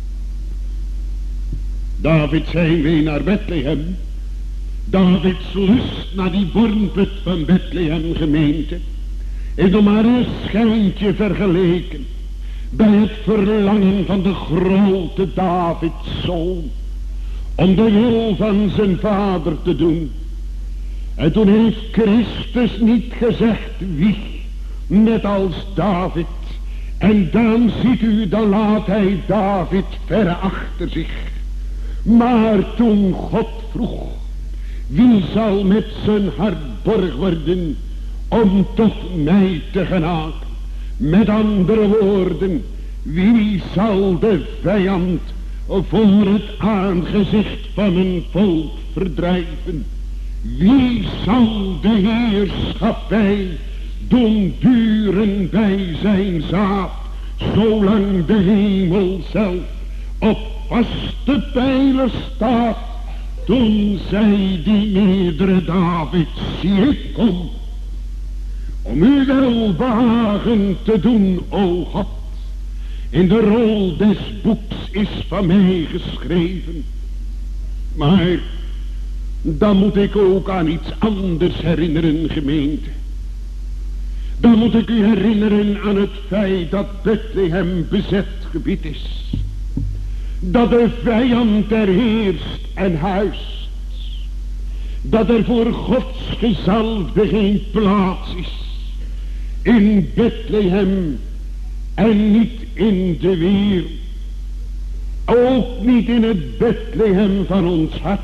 David zijn weer naar Bethlehem. Davids lust naar die bornput van Bethlehem gemeente is nog maar een schijntje vergeleken bij het verlangen van de grote Davids zoon om de wil van zijn vader te doen. En toen heeft Christus niet gezegd wie, net als David. En dan ziet u, dan laat hij David verre achter zich. Maar toen God vroeg, wie zal met zijn hart borg worden om tot mij te genaken? Met andere woorden, wie zal de vijand voor het aangezicht van een volk verdrijven? Wie zal de heerschappij doen duren bij zijn zaad, zolang de hemel zelf op vaste pijlers staat? Toen zei die meerdere David, zie ik kom, om u welbehagen te doen, o God. In de rol des boeks is van mij geschreven. Maar dan moet ik ook aan iets anders herinneren, gemeente. Dan moet ik u herinneren aan het feit dat Bethlehem bezet gebied is. Dat de vijand er heerst en huist. Dat er voor Gods gezalfde geen plaats is. In Bethlehem en niet in de wereld. Ook niet in het Bethlehem van ons hart.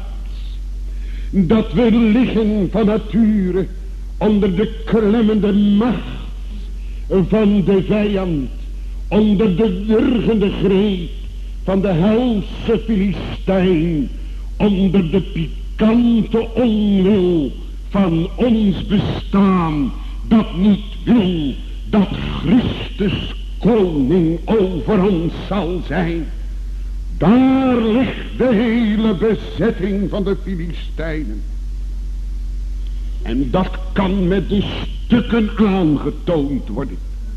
Dat we liggen van nature onder de klemmende macht van de vijand. Onder de wurgende greep van de helse Filistijn. Onder de pikante onwil van ons bestaan. Dat niet wil dat Christus koning over ons zal zijn. Daar ligt de hele bezetting van de Filistijnen. En dat kan met de stukken aangetoond worden.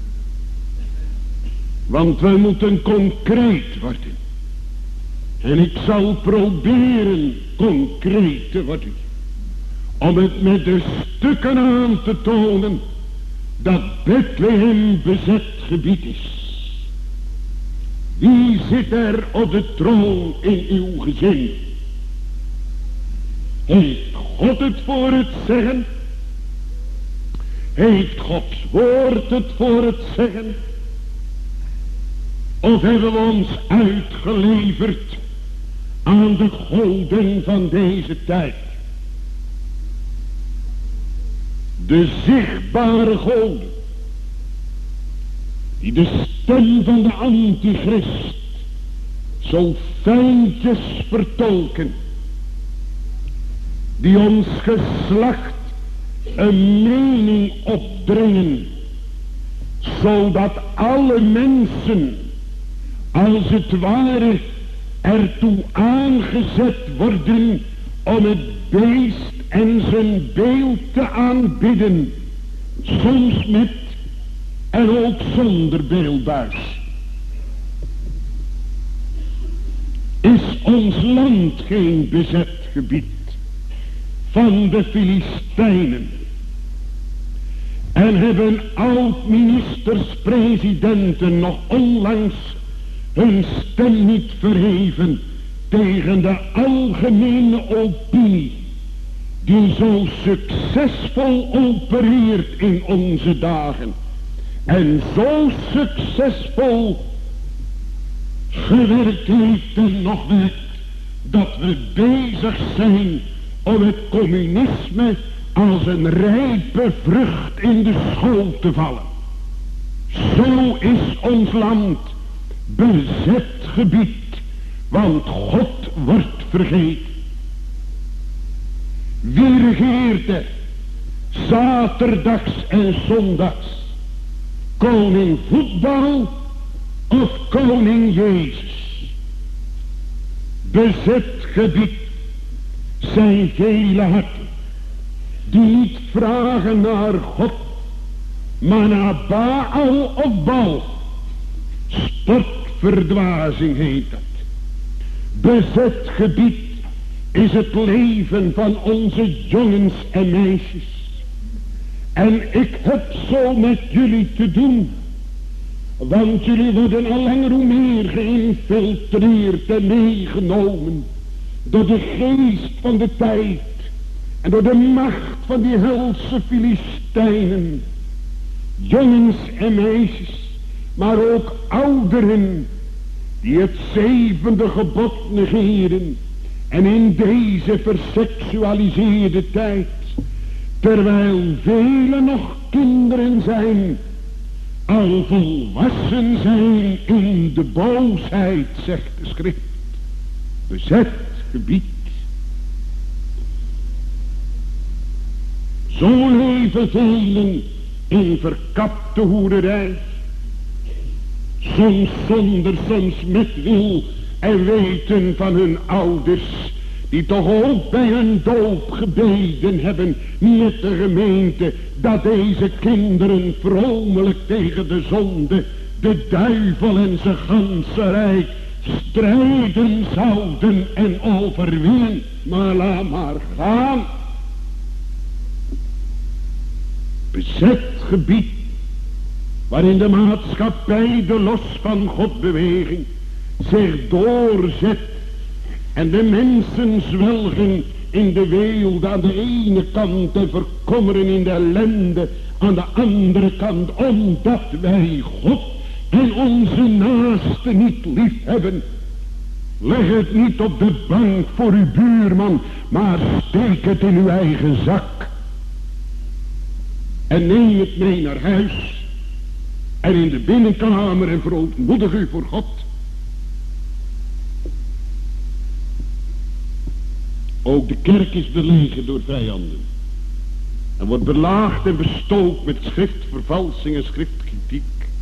Want we moeten concreet worden. En ik zal proberen concreet te worden. Om het met de stukken aan te tonen dat Bethlehem bezet gebied is. Wie zit er op de troon in uw gezin? Heeft God het voor het zeggen? Heeft Gods woord het voor het zeggen? Of hebben we ons uitgeleverd aan de goden van deze tijd? De zichtbare goden, die de stem van de antichrist zo fijntjes vertolken, die ons geslacht een mening opdringen, zodat alle mensen als het ware ertoe aangezet worden om het beest en zijn beeld te aanbidden, soms met en ook zonder beeldbuis. Is ons land geen bezet gebied van de Filistijnen? En hebben oud-ministers-presidenten nog onlangs hun stem niet verheven tegen de algemene opinie die zo succesvol opereert in onze dagen en zo succesvol gewerkt heeft en nog werkt, dat we bezig zijn om het communisme als een rijpe vrucht in de school te vallen. Zo is ons land bezet gebied, want God wordt vergeten. Wie regeerde zaterdags en zondags? Koning voetbal of koning Jezus? Bezet gebied zijn vele harten die niet vragen naar God, maar naar Baal of Bal. Sportverdwazing heet dat. Bezet gebied is het leven van onze jongens en meisjes. En ik heb zo met jullie te doen, want jullie worden al langer hoe meer geïnfiltreerd en meegenomen door de geest van de tijd en door de macht van die helse Filistijnen. Jongens en meisjes, maar ook ouderen die het zevende gebod negeren en in deze verseksualiseerde tijd, terwijl velen nog kinderen zijn, al volwassen zijn in de boosheid, zegt de schrift. Bezet gebied. Zo leven velen in verkapte hoererij, soms zonder, soms met wil en weten van hun ouders, die toch ook bij hun doop gebeden hebben met de gemeente, dat deze kinderen vromelijk tegen de zonde, de duivel en zijn ganse rijk strijden zouden en overwinnen. Maar laat maar gaan. Bezet gebied waarin de maatschappij, de los van God beweging, zich doorzet en de mensen zwelgen in de weelde aan de ene kant en verkommeren in de ellende aan de andere kant, omdat wij God en onze naaste niet lief hebben. Leg het niet op de bank voor uw buurman, maar steek het in uw eigen zak. En neem het mee naar huis. En in de binnenkamer en verootmoedig u voor God. Ook de kerk is belegen door vijanden. En wordt belaagd en bestookt met schriftvervalsing en schriftkritiek.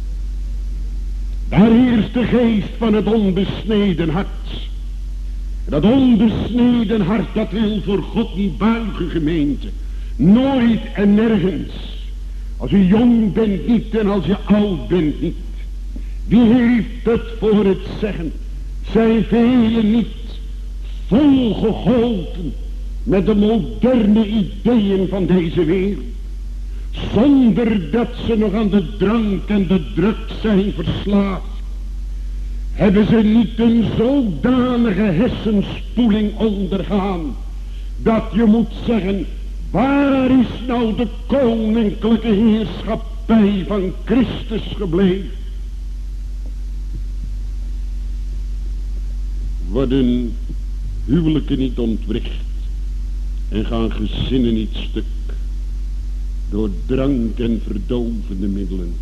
Daar heerst de geest van het onbesneden hart. En dat onbesneden hart, dat wil voor God niet buigen, gemeente. Nooit en nergens. Als u jong bent niet en als je oud bent niet. Wie heeft het voor het zeggen? Zijn velen niet volgegoten met de moderne ideeën van deze wereld, zonder dat ze nog aan de drank en de drugs zijn verslaafd? Hebben ze niet een zodanige hersenspoeling ondergaan, dat je moet zeggen, waar is nou de koninklijke heerschappij van Christus gebleven? Worden huwelijken niet ontwricht en gaan gezinnen niet stuk door drank en verdovende middelen?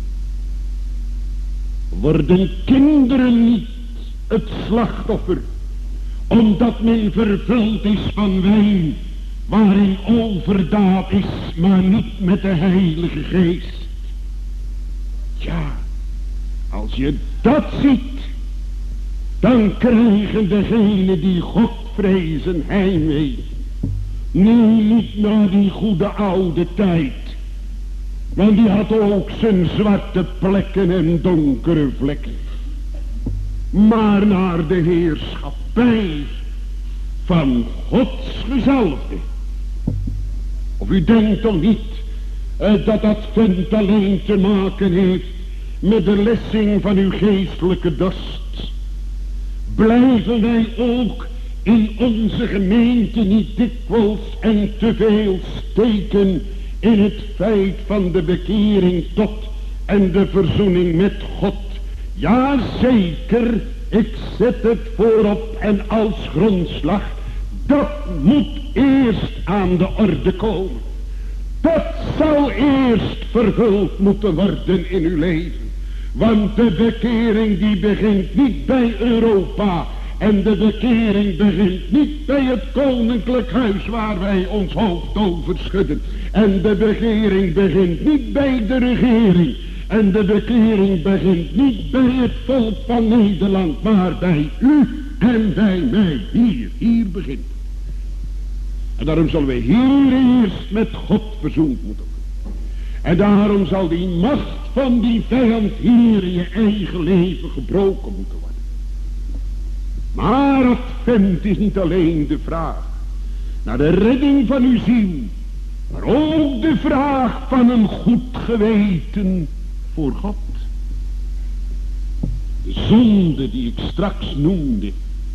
Worden kinderen niet het slachtoffer omdat men vervuld is van wijn waarin overdaad is, maar niet met de Heilige Geest. Ja, als je dat ziet, dan krijgen degenen die God vrezen heimwee. Nee, niet naar die goede oude tijd. Want die had ook zijn zwarte plekken en donkere vlekken. Maar naar de heerschappij van Gods gezalfde. Of u denkt toch niet eh, dat Advent alleen te maken heeft met de lessing van uw geestelijke dorst. Blijven wij ook in onze gemeente niet dikwijls en te veel steken in het feit van de bekering tot en de verzoening met God. Ja, zeker, ik zet het voorop en als grondslag, dat moet eerst aan de orde komen. Dat zal eerst vervuld moeten worden in uw leven. Want de bekering die begint niet bij Europa. En de bekering begint niet bij het koninklijk huis waar wij ons hoofd over schudden. En de bekering begint niet bij de regering. En de bekering begint niet bij het volk van Nederland, maar bij u en bij mij. Hier, hier begint. En daarom zullen we hier eerst met God verzoend moeten worden. En daarom zal die macht van die vijand hier in je eigen leven gebroken moeten worden. Maar Advent is niet alleen de vraag naar de redding van uw ziel, maar ook de vraag van een goed geweten voor God. De zonden die ik straks noemde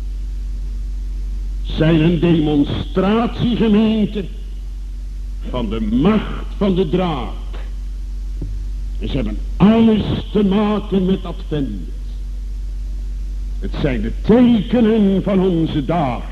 zijn een demonstratiegemeente van de macht van de draak. En ze hebben alles te maken met Advent. Het zijn de tekenen van onze dagen.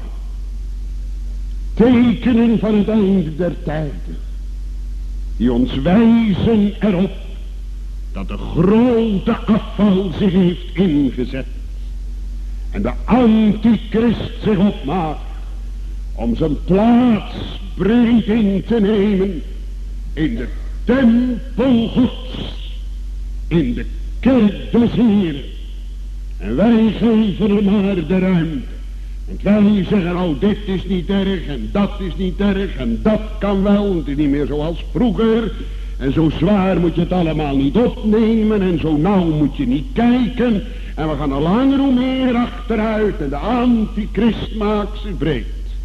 Tekenen van het einde der tijden. Die ons wijzen erop dat de grote afval zich heeft ingezet. En de antichrist zich opmaakt om zijn plaats breed in te nemen in de tempel Gods, in de kerk des Heeren. En wij geven hem maar de ruimte. En wij zeggen, oh dit is niet erg en dat is niet erg en dat kan wel, want het is niet meer zoals vroeger. En zo zwaar moet je het allemaal niet opnemen en zo nauw moet je niet kijken. En we gaan al langer hoe meer achteruit en de antichrist maakt ze vreemd.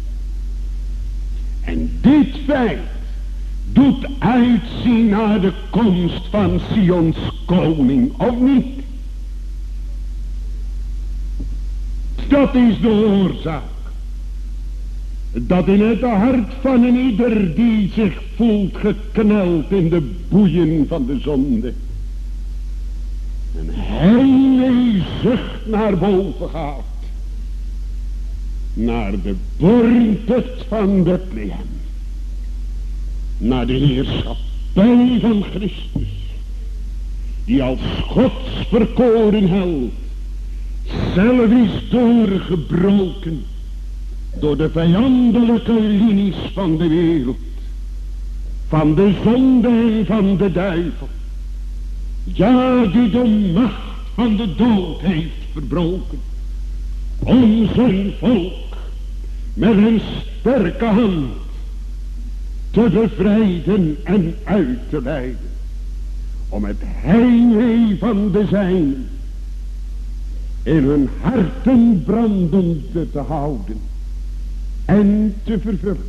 En dit feit doet uitzien naar de komst van Sions koning, of niet? Dat is de oorzaak. Dat in het hart van een ieder die zich voelt gekneld in de boeien van de zonde, een heilige zucht naar boven gaat. Naar de bornput van Bethlehem. Naar de heerschappij van Christus. Die als Gods verkoren held zelf is doorgebroken door de vijandelijke linies van de wereld, van de zonde en van de duivel. Ja, die de macht van de dood heeft verbroken, om zijn volk met een sterke hand te bevrijden en uit te leiden, om het heimwee van de zijnen in hun harten brandende te houden en te vervullen.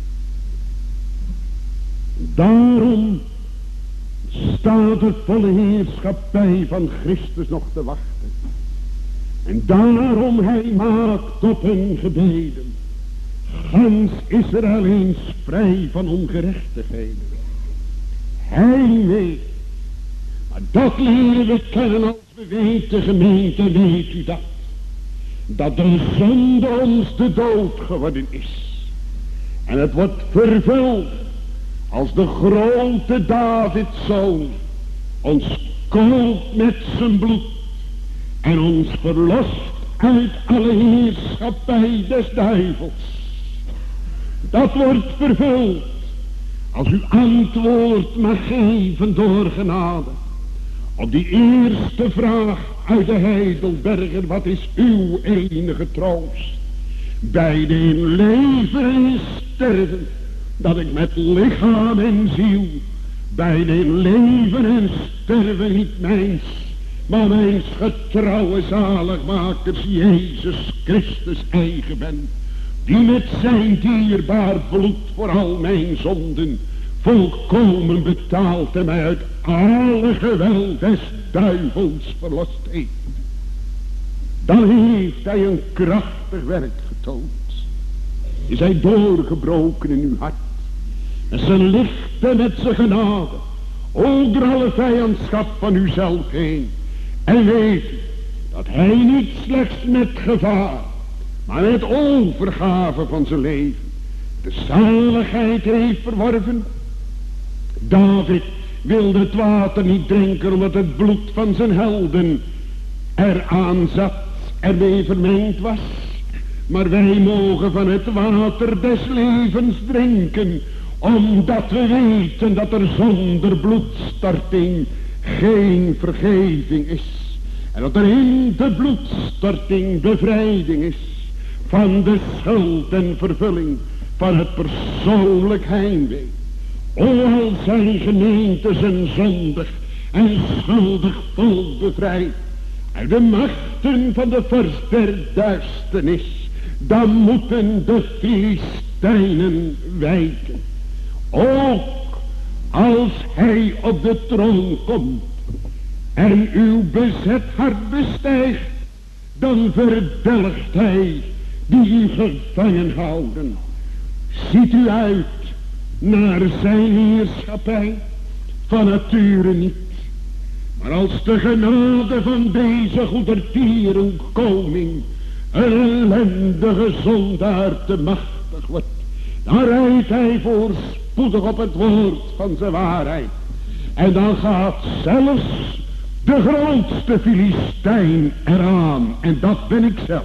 Daarom staat de volle heerschappij van Christus nog te wachten. En daarom hij maakt op hun gebeden. Gans Israël eens vrij van ongerechtigheden. Hij weet. Maar dat leren we kennen als we weten, gemeente, weet u dat. Dat de zonde ons de dood geworden is. En het wordt vervuld als de grote Davidszoon ons koopt met zijn bloed. En ons verlost uit alle heerschappij des duivels. Dat wordt vervuld als u antwoord mag geven door genade op die eerste vraag uit de Heidelberger: wat is uw enige troost? Beide in leven en sterven, dat ik met lichaam en ziel, beide in leven en sterven niet mijns, maar mijns getrouwe zaligmakers Jezus Christus eigen ben, die met zijn dierbaar bloed voor al mijn zonden volkomen betaald en mij uit alle geweld des duivels verlost heeft. Dan heeft hij een krachtig werk getoond. Is hij doorgebroken in uw hart. En zijn liefde met zijn genade over alle vijandschap van uzelf heen. En weet dat hij niet slechts met gevaar, maar met overgave van zijn leven de zaligheid heeft verworven. David wilde het water niet drinken omdat het bloed van zijn helden eraan zat, ermee vermengd was. Maar wij mogen van het water des levens drinken, omdat we weten dat er zonder bloedstorting geen vergeving is. En dat er in de bloedstorting bevrijding is van de schuld en vervulling van het persoonlijk heimwee. O, al zijn gemeentes en zondig en schuldig volk bevrijd uit de machten van de vorst der duisternis, dan moeten de Filistijnen wijken. Ook als hij op de troon komt en uw bezet hart bestijgt, dan verdelgt hij die u gevangen houden. Ziet u uit naar zijn heerschappij? Van nature niet. Maar als de genade van deze goedertieren koning een ellendige zondaar te machtig wordt, dan rijdt hij voorspoedig op het woord van zijn waarheid. En dan gaat zelfs de grootste Filistijn eraan. En dat ben ik zelf.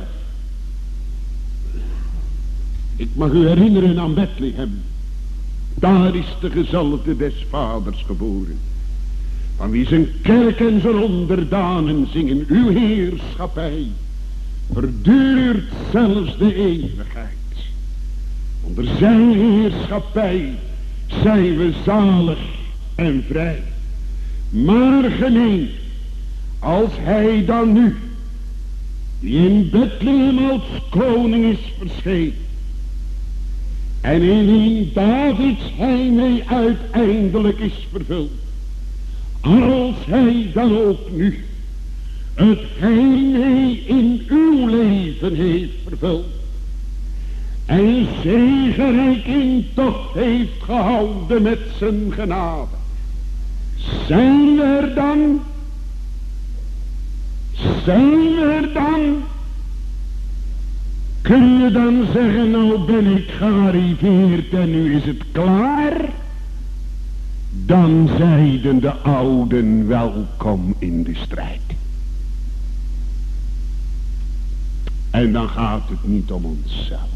Ik mag u herinneren aan Bethlehem. Daar is de gezalfde des vaders geboren, van wie zijn kerk en zijn onderdanen zingen: uw heerschappij verduurt zelfs de eeuwigheid. Onder zijn heerschappij zijn we zalig en vrij. Maar gemeen, als hij dan nu, die in Bethlehem als koning is verschenen, en in Davids heimwee uiteindelijk is vervuld, als hij dan ook nu het heimwee in uw leven heeft vervuld en zegenrijk in tocht heeft gehouden met zijn genade, zijn we er dan? Zijn we er dan? Kun je dan zeggen: nou ben ik gearriveerd en nu is het klaar? Dan zeiden de ouden: welkom in de strijd. En dan gaat het niet om onszelf,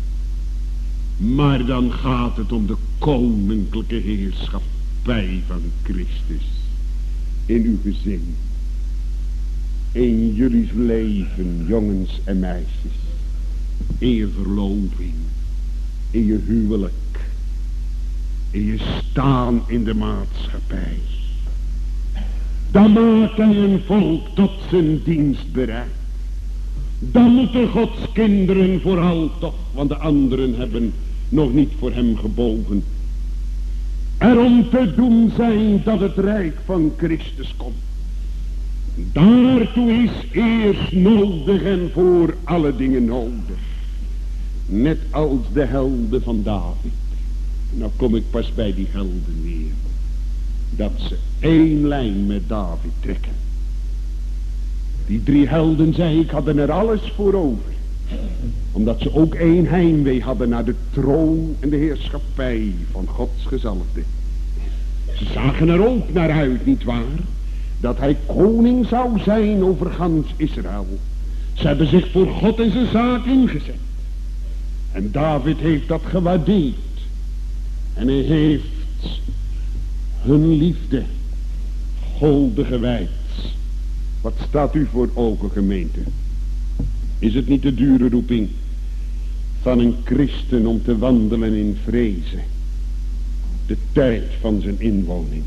maar dan gaat het om de koninklijke heerschappij van Christus in uw gezin, in jullie leven, jongens en meisjes, in je verloving, in je huwelijk, in je staan in de maatschappij. Dan maakt hij een volk tot zijn dienst bereid. Dan moeten Gods kinderen vooral toch, want de anderen hebben nog niet voor hem gebogen, erom te doen zijn dat het rijk van Christus komt. Daartoe is eerst nodig en voor alle dingen nodig, net als de helden van David. Nou kom ik pas bij die helden weer, dat ze één lijn met David trekken. Die drie helden, zei ik, hadden er alles voor over, omdat ze ook één heimwee hadden naar de troon en de heerschappij van Gods gezalfde. Ze zagen er ook naar uit, nietwaar, dat hij koning zou zijn over gans Israël. Ze hebben zich voor God en zijn zaak ingezet. En David heeft dat gewaardeerd. En hij heeft hun liefde Gode gewijd. Wat staat u voor ogen, gemeente? Is het niet de dure roeping van een christen om te wandelen in vrezen? De tijd van zijn inwoning.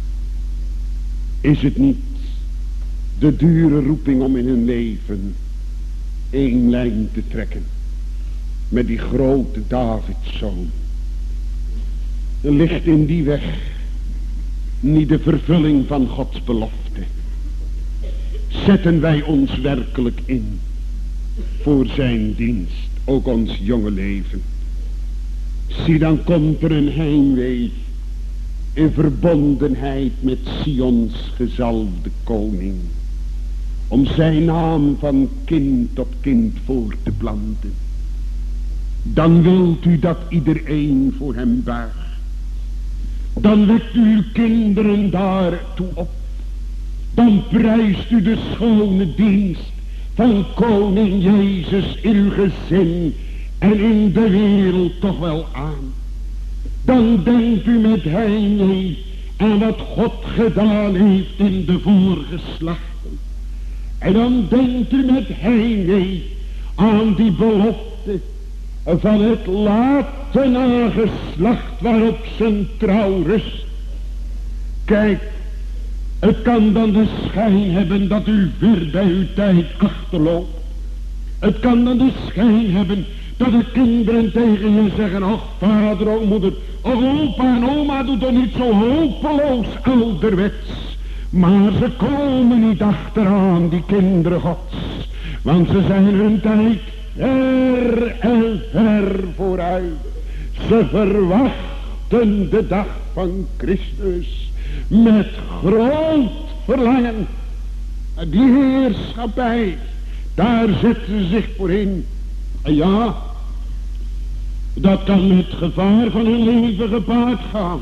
Is het niet de dure roeping om in hun leven één lijn te trekken met die grote Davidszoon? Er ligt in die weg niet de vervulling van Gods belofte. Zetten wij ons werkelijk in voor zijn dienst, ook ons jonge leven. Zie, dan komt er een heimwee in verbondenheid met Sions gezalfde koning, om zijn naam van kind tot kind voor te planten. Dan wilt u dat iedereen voor hem buigt. Dan wekt u uw kinderen daartoe op. Dan prijst u de schone dienst van koning Jezus in uw gezin en in de wereld toch wel aan. Dan denkt u met heimwee aan wat God gedaan heeft in de voorgeslachten. En dan denkt u met heimwee aan die belofte van het late nageslacht waarop zijn trouw rust. Kijk, het kan dan de schijn hebben dat u weer bij uw tijd achterloopt. Het kan dan de schijn hebben dat de kinderen tegen je zeggen: och vader, och moeder, och opa en oma, doet er niet zo hopeloos ouderwets. Maar ze komen niet achteraan, die kinderen Gods, want ze zijn hun tijd ver en ver vooruit. Ze verwachten de dag van Christus met groot verlangen. Die heerschappij, daar zetten ze zich voor in. En ja, dat kan met gevaar van hun leven gepaard gaan.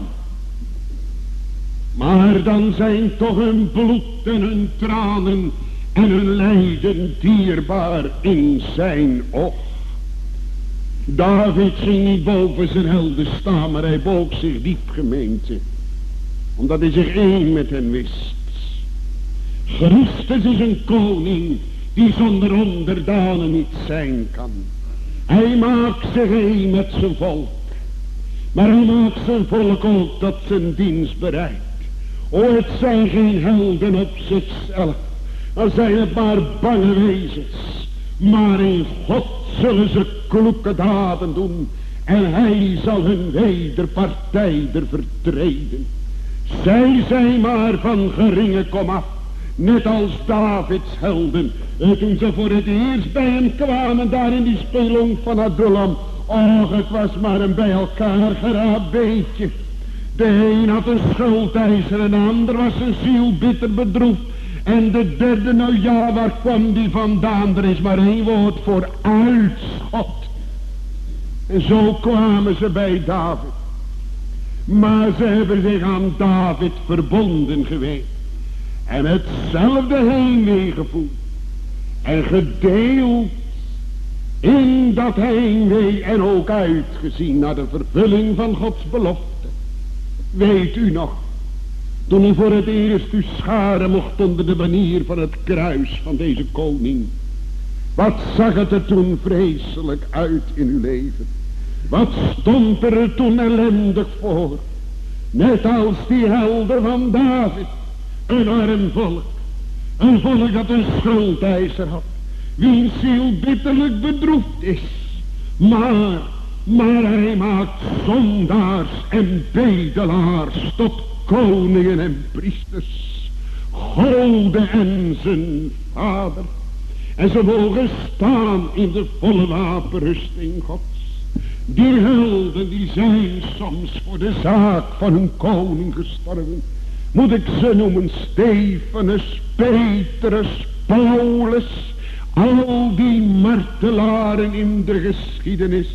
Maar dan zijn toch hun bloed en hun tranen en hun lijden dierbaar in zijn oog. David ging niet boven zijn helden staan, maar hij boog zich diep, gemeente, omdat hij zich één met hen wist. Christus is een koning die zonder onderdanen niet zijn kan. Hij maakt zich één met zijn volk, maar hij maakt zijn volk ook tot zijn dienst bereid. O, het zijn geen helden op zichzelf, dan zijn het maar bange wezens, maar in God zullen ze kloeke daden doen en hij zal hun wederpartijder vertreden. Zij zijn maar van geringe komaf, net als Davids helden, toen ze voor het eerst bij hem kwamen daar in die spelonk van Adullam. Och, het was maar een bij elkaar geraapt beetje. De een had een schuldeiser en de ander was zijn ziel bitter bedroefd. En de derde, nou ja, waar kwam die vandaan? Er is maar één woord voor: uitschot. En zo kwamen ze bij David. Maar ze hebben zich aan David verbonden geweest. En hetzelfde heimwee gevoeld. En gedeeld in dat heimwee en ook uitgezien naar de vervulling van Gods belofte. Weet u nog, toen u voor het eerst uw scharen mocht onder de banier van het kruis van deze koning. Wat zag het er toen vreselijk uit in uw leven. Wat stond er toen ellendig voor. Net als die helden van David. Een arm volk. Een volk dat een schuldeiser had. Wiens ziel bitterlijk bedroefd is. Maar, maar hij maakt zondaars en bedelaars tot koningen en priesters. Gode en zijn vader. En ze mogen staan in de volle wapenrusting Gods. Die helden die zijn soms voor de zaak van hun koning gestorven. Moet ik ze noemen: Stefanus, Petrus, Paulus. Al die martelaren in de geschiedenis.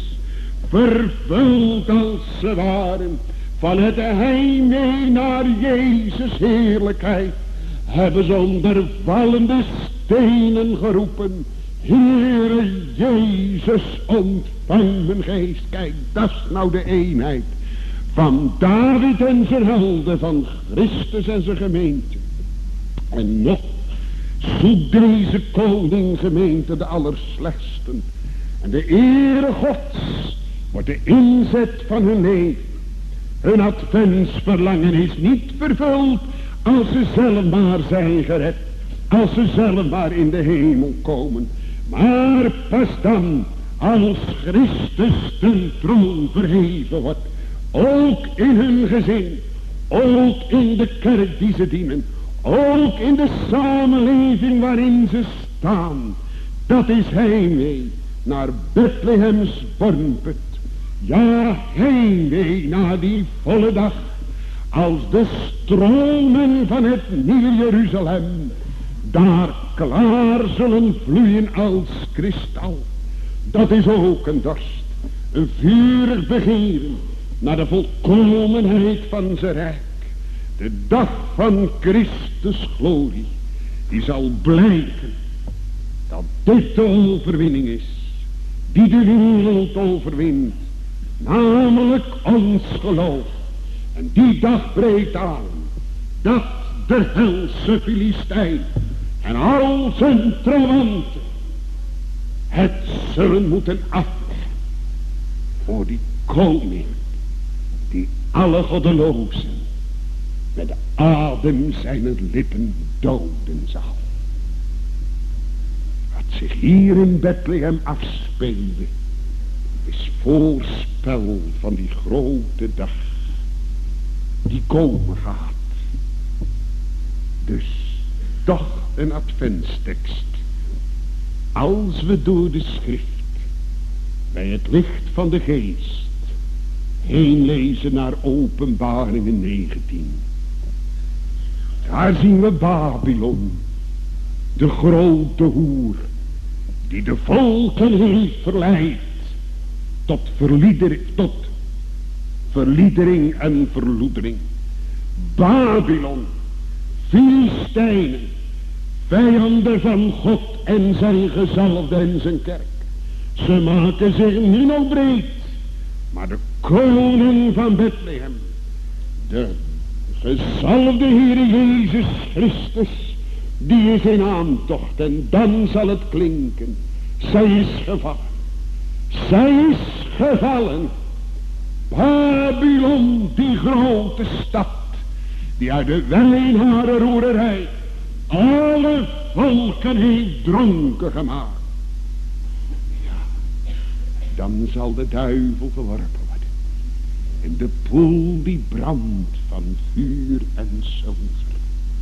Vervuld als ze waren van het heimwee naar Jezus heerlijkheid. Hebben ze onder vallende stenen geroepen: Heere Jezus, ontvang mijn geest. Kijk, dat is nou de eenheid van David en zijn helden, van Christus en zijn gemeente. En nog zoekt deze koning gemeente de allerslechtsten. En de ere Gods wordt de inzet van hun leven. Hun adventsverlangen is niet vervuld als ze zelf maar zijn gered. Als ze zelf maar in de hemel komen. Maar pas dan als Christus ten troon verheven wordt. Ook in hun gezin. Ook in de kerk die ze dienen. Ook in de samenleving waarin ze staan. Dat is heimwee naar Bethlehems bornput. Ja, heimwee naar die volle dag. Als de stromen van het nieuwe Jeruzalem daar klaar zullen vloeien als kristal. Dat is ook een dorst. Een vurig begeren naar de volkomenheid van zijn rijk. De dag van Christus glorie. Die zal blijken dat dit de overwinning is. Die de wereld overwint. Namelijk ons geloof. En die dag breekt aan. Dat de helse Filistijn en al zijn trawanten het zullen moeten afleggen voor die koning die alle goddelozen met de adem zijner lippen doden zal. Wat zich hier in Bethlehem afspeelde is voorspel van die grote dag die komen gaat. Dus toch een adventstekst. Als we door de schrift bij het licht van de geest heen lezen naar Openbaringen negentien. Daar zien we Babylon, de grote hoer, die de volken heeft verleid tot verliedering, tot verliedering en verloedering. Babylon, Filistijnen, vijanden van God en zijn gezalfde en zijn kerk. Ze maken zich niet nog breed, maar de koning van Bethlehem, de gezalfde Heere Jezus Christus, die is in aantocht. En dan zal het klinken, zij is gevallen, zij is gevallen. Babylon, die grote stad, die uit de wijnharenroererij alle volken heeft dronken gemaakt. Ja, dan zal de duivel geworpen worden in de poel die brandt van vuur en zilver.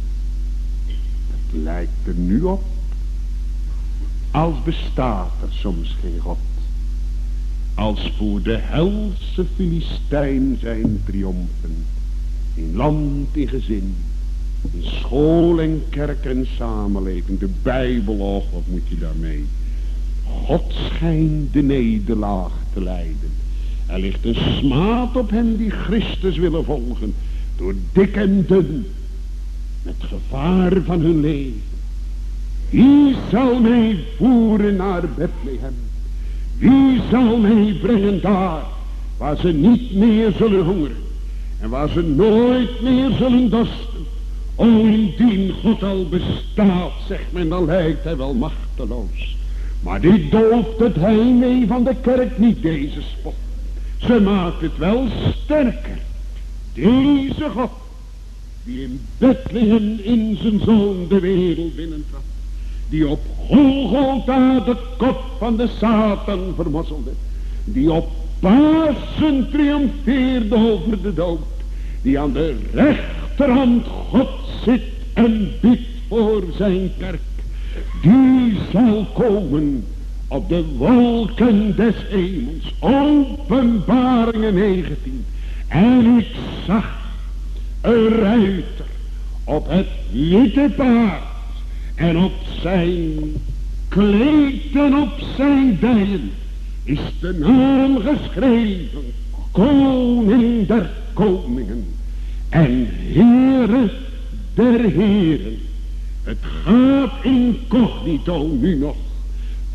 Het lijkt er nu op als bestaat er soms geen God. Als voor de helse Filistijn zijn triomfen. In land, in gezin. In school en kerk en samenleving. De Bijbel, och, wat moet je daarmee? God schijnt de nederlaag te lijden. Er ligt een smaad op hen die Christus willen volgen. Door dik en dun. Met gevaar van hun leven. Wie zal mij voeren naar Bethlehem? Wie zal mij brengen daar, waar ze niet meer zullen hongeren, en waar ze nooit meer zullen dorsten? O, indien God al bestaat, zegt men, dan lijkt hij wel machteloos. Maar dit dooft het heimwee van de kerk niet, deze spot. Ze maakt het wel sterker. Deze God, die in Bethlehem in zijn zoon de wereld binnentrad. Die op Golgotha de kop van de Satan vermosselde. Die op Pasen triomfeerde over de dood. Die aan de rechterhand God zit en bidt voor zijn kerk. Die zal komen op de wolken des hemels. Openbaringen negentien. En ik zag een ruiter op het witte paard. En op zijn kleed en op zijn dijen is de naam geschreven. Koning der koningen en Heere der heren. Het gaat incognito nu nog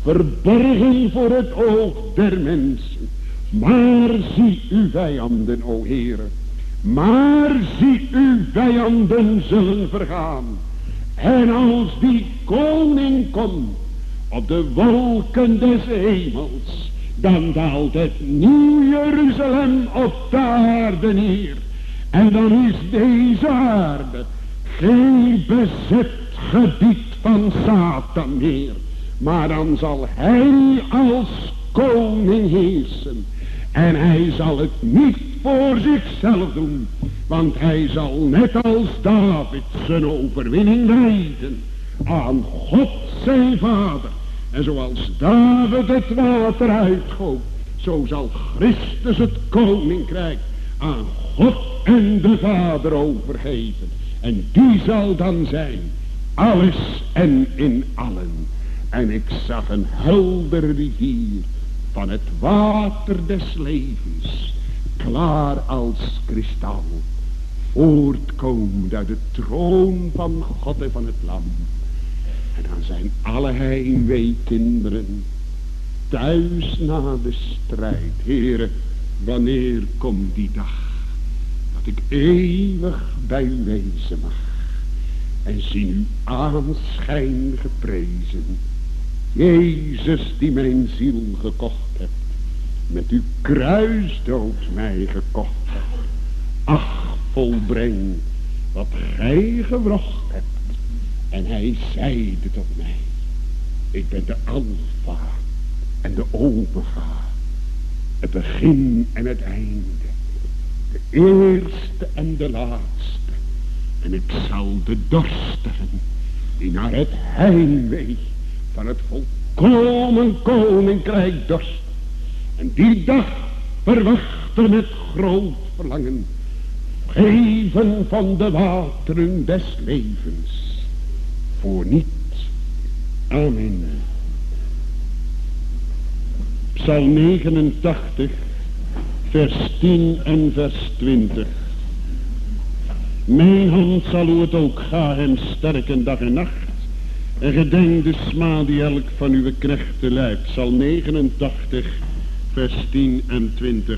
verborgen voor het oog der mensen. Maar zie uw vijanden, o Heere. Maar zie uw vijanden zullen vergaan. En als die koning komt op de wolken des hemels, dan daalt het nieuw Jeruzalem op de aarde neer. En dan is deze aarde geen bezet gebied van Satan meer. Maar dan zal hij als koning heersen. En hij zal het niet voor zichzelf doen. Want hij zal net als David zijn overwinning wijden aan God zijn vader. En zoals David het water uitgoot, zo zal Christus het koninkrijk aan God en de Vader overgeven. En die zal dan zijn alles en in allen. En ik zag een heldere rivier van het water des levens, klaar als kristal, voortkomend uit de troon van God en van het Lam. En dan zijn alle heimweekinderen thuis na de strijd. Heere, wanneer komt die dag dat ik eeuwig bij u wezen mag en zien uw aanschijn geprezen. Jezus die mijn ziel gekocht hebt, met uw kruisdood mij gekocht hebt. Ach, volbreng wat gij gewrocht hebt. En hij zeide tot mij, ik ben de Alpha en de Omega, het begin en het einde, de eerste en de laatste. En ik zal de dorstigen die naar het heimwee van het volkomen koninkrijk dorst, en die dag verwachten met groot verlangen, geven van de wateren des levens. Voor niet. Amen. Psalm negenentachtig, vers tien en vers twintig. Mijn hand zal hoe het ook ga hem sterken dag en nacht. En gedenk de sma die elk van uw knechten lijkt. Psalm negenentachtig, vers tien en twintig.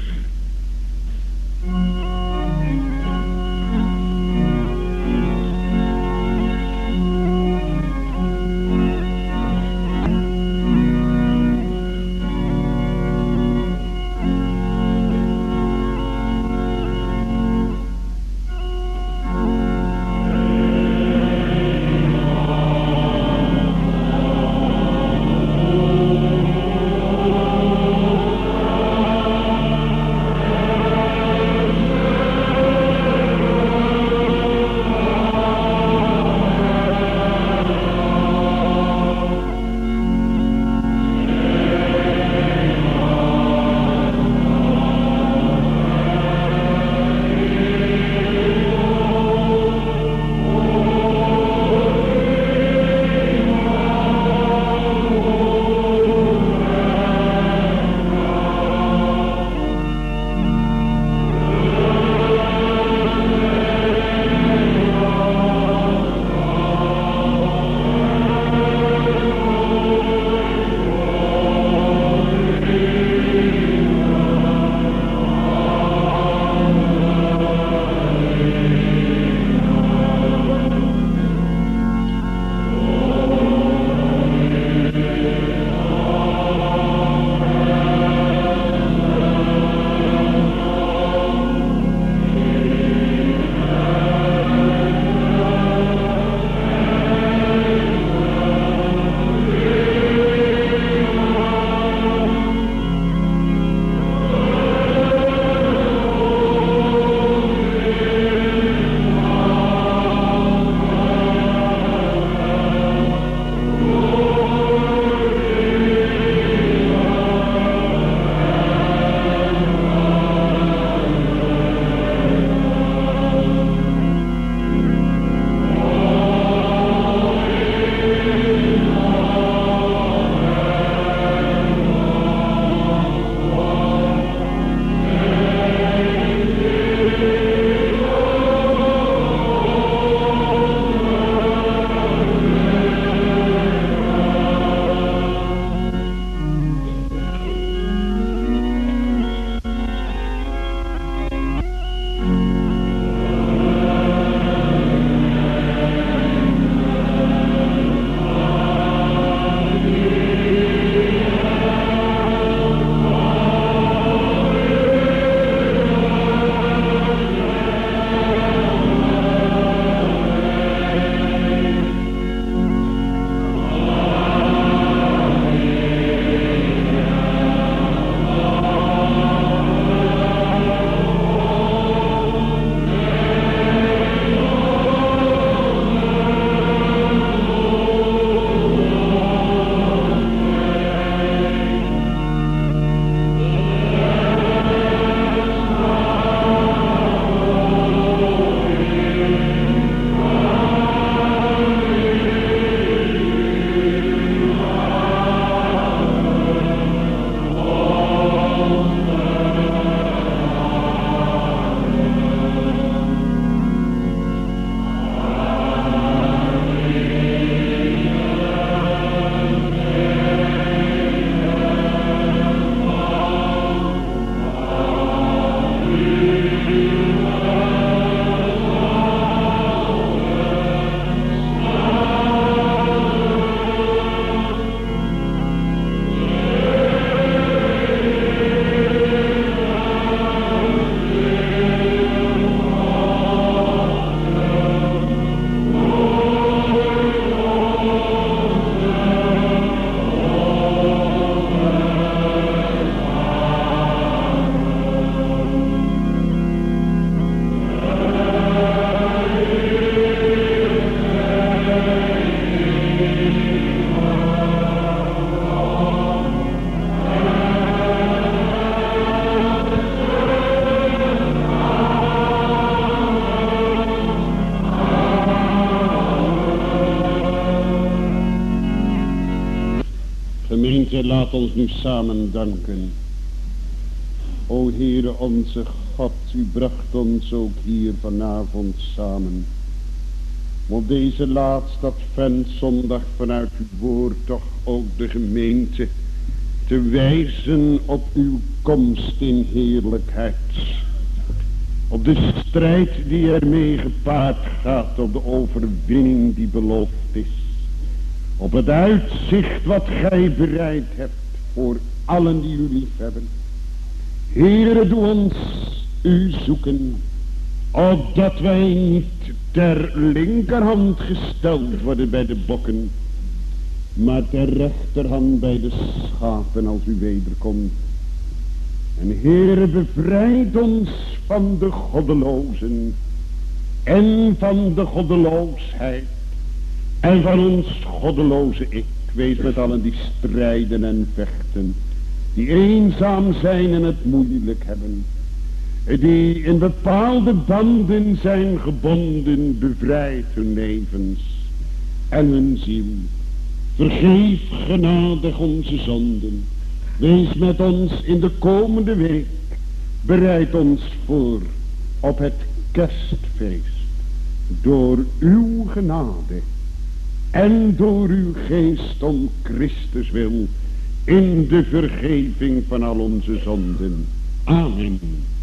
Zij laat ons nu samen danken. O Heere onze God, u bracht ons ook hier vanavond samen. Op deze laatste adventzondag vanuit uw woord toch ook de gemeente te wijzen op uw komst in heerlijkheid. Op de strijd die ermee gepaard gaat, op de overwinning die beloofd is. Op het uitzicht wat gij bereid hebt voor allen die u lief hebben. Heere, doe ons u zoeken, opdat wij niet ter linkerhand gesteld worden bij de bokken, maar ter rechterhand bij de schapen als u wederkomt. En Heere, bevrijd ons van de goddelozen en van de goddeloosheid en van ons goddeloze ik. Wees met allen die strijden en vechten, die eenzaam zijn en het moeilijk hebben, die in bepaalde banden zijn gebonden, bevrijd hun levens en hun ziel. Vergeef genadig onze zonden. Wees met ons in de komende week. Bereid ons voor op het kerstfeest. Door uw genade en door uw geest om Christus wil. In de vergeving van al onze zonden. Amen.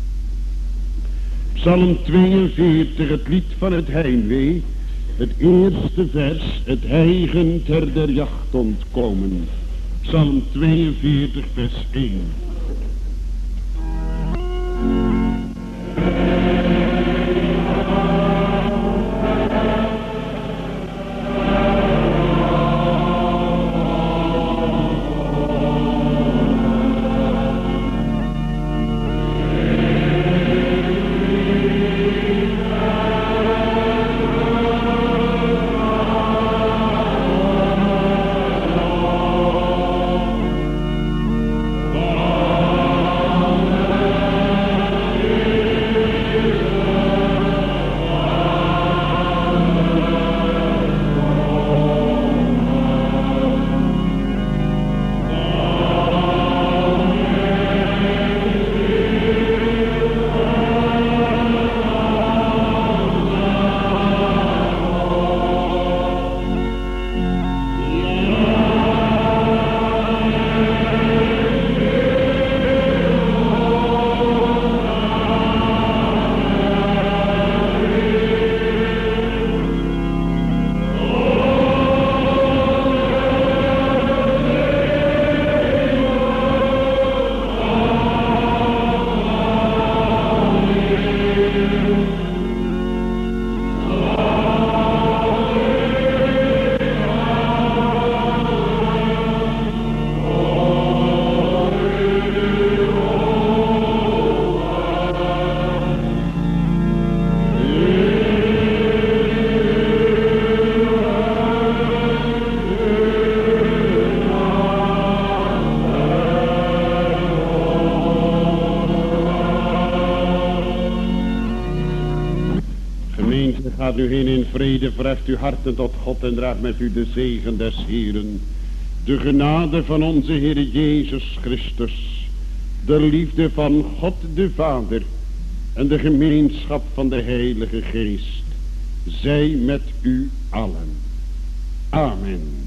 Psalm tweeënveertig, het lied van het heimwee. Het eerste vers, het heigen ter der jacht ontkomen. Psalm tweeënveertig, vers één. Gaat u heen in vrede, verheft uw harten tot God en draagt met u de zegen des Heeren. De genade van onze Heer Jezus Christus, de liefde van God de Vader en de gemeenschap van de Heilige Geest, zij met u allen. Amen.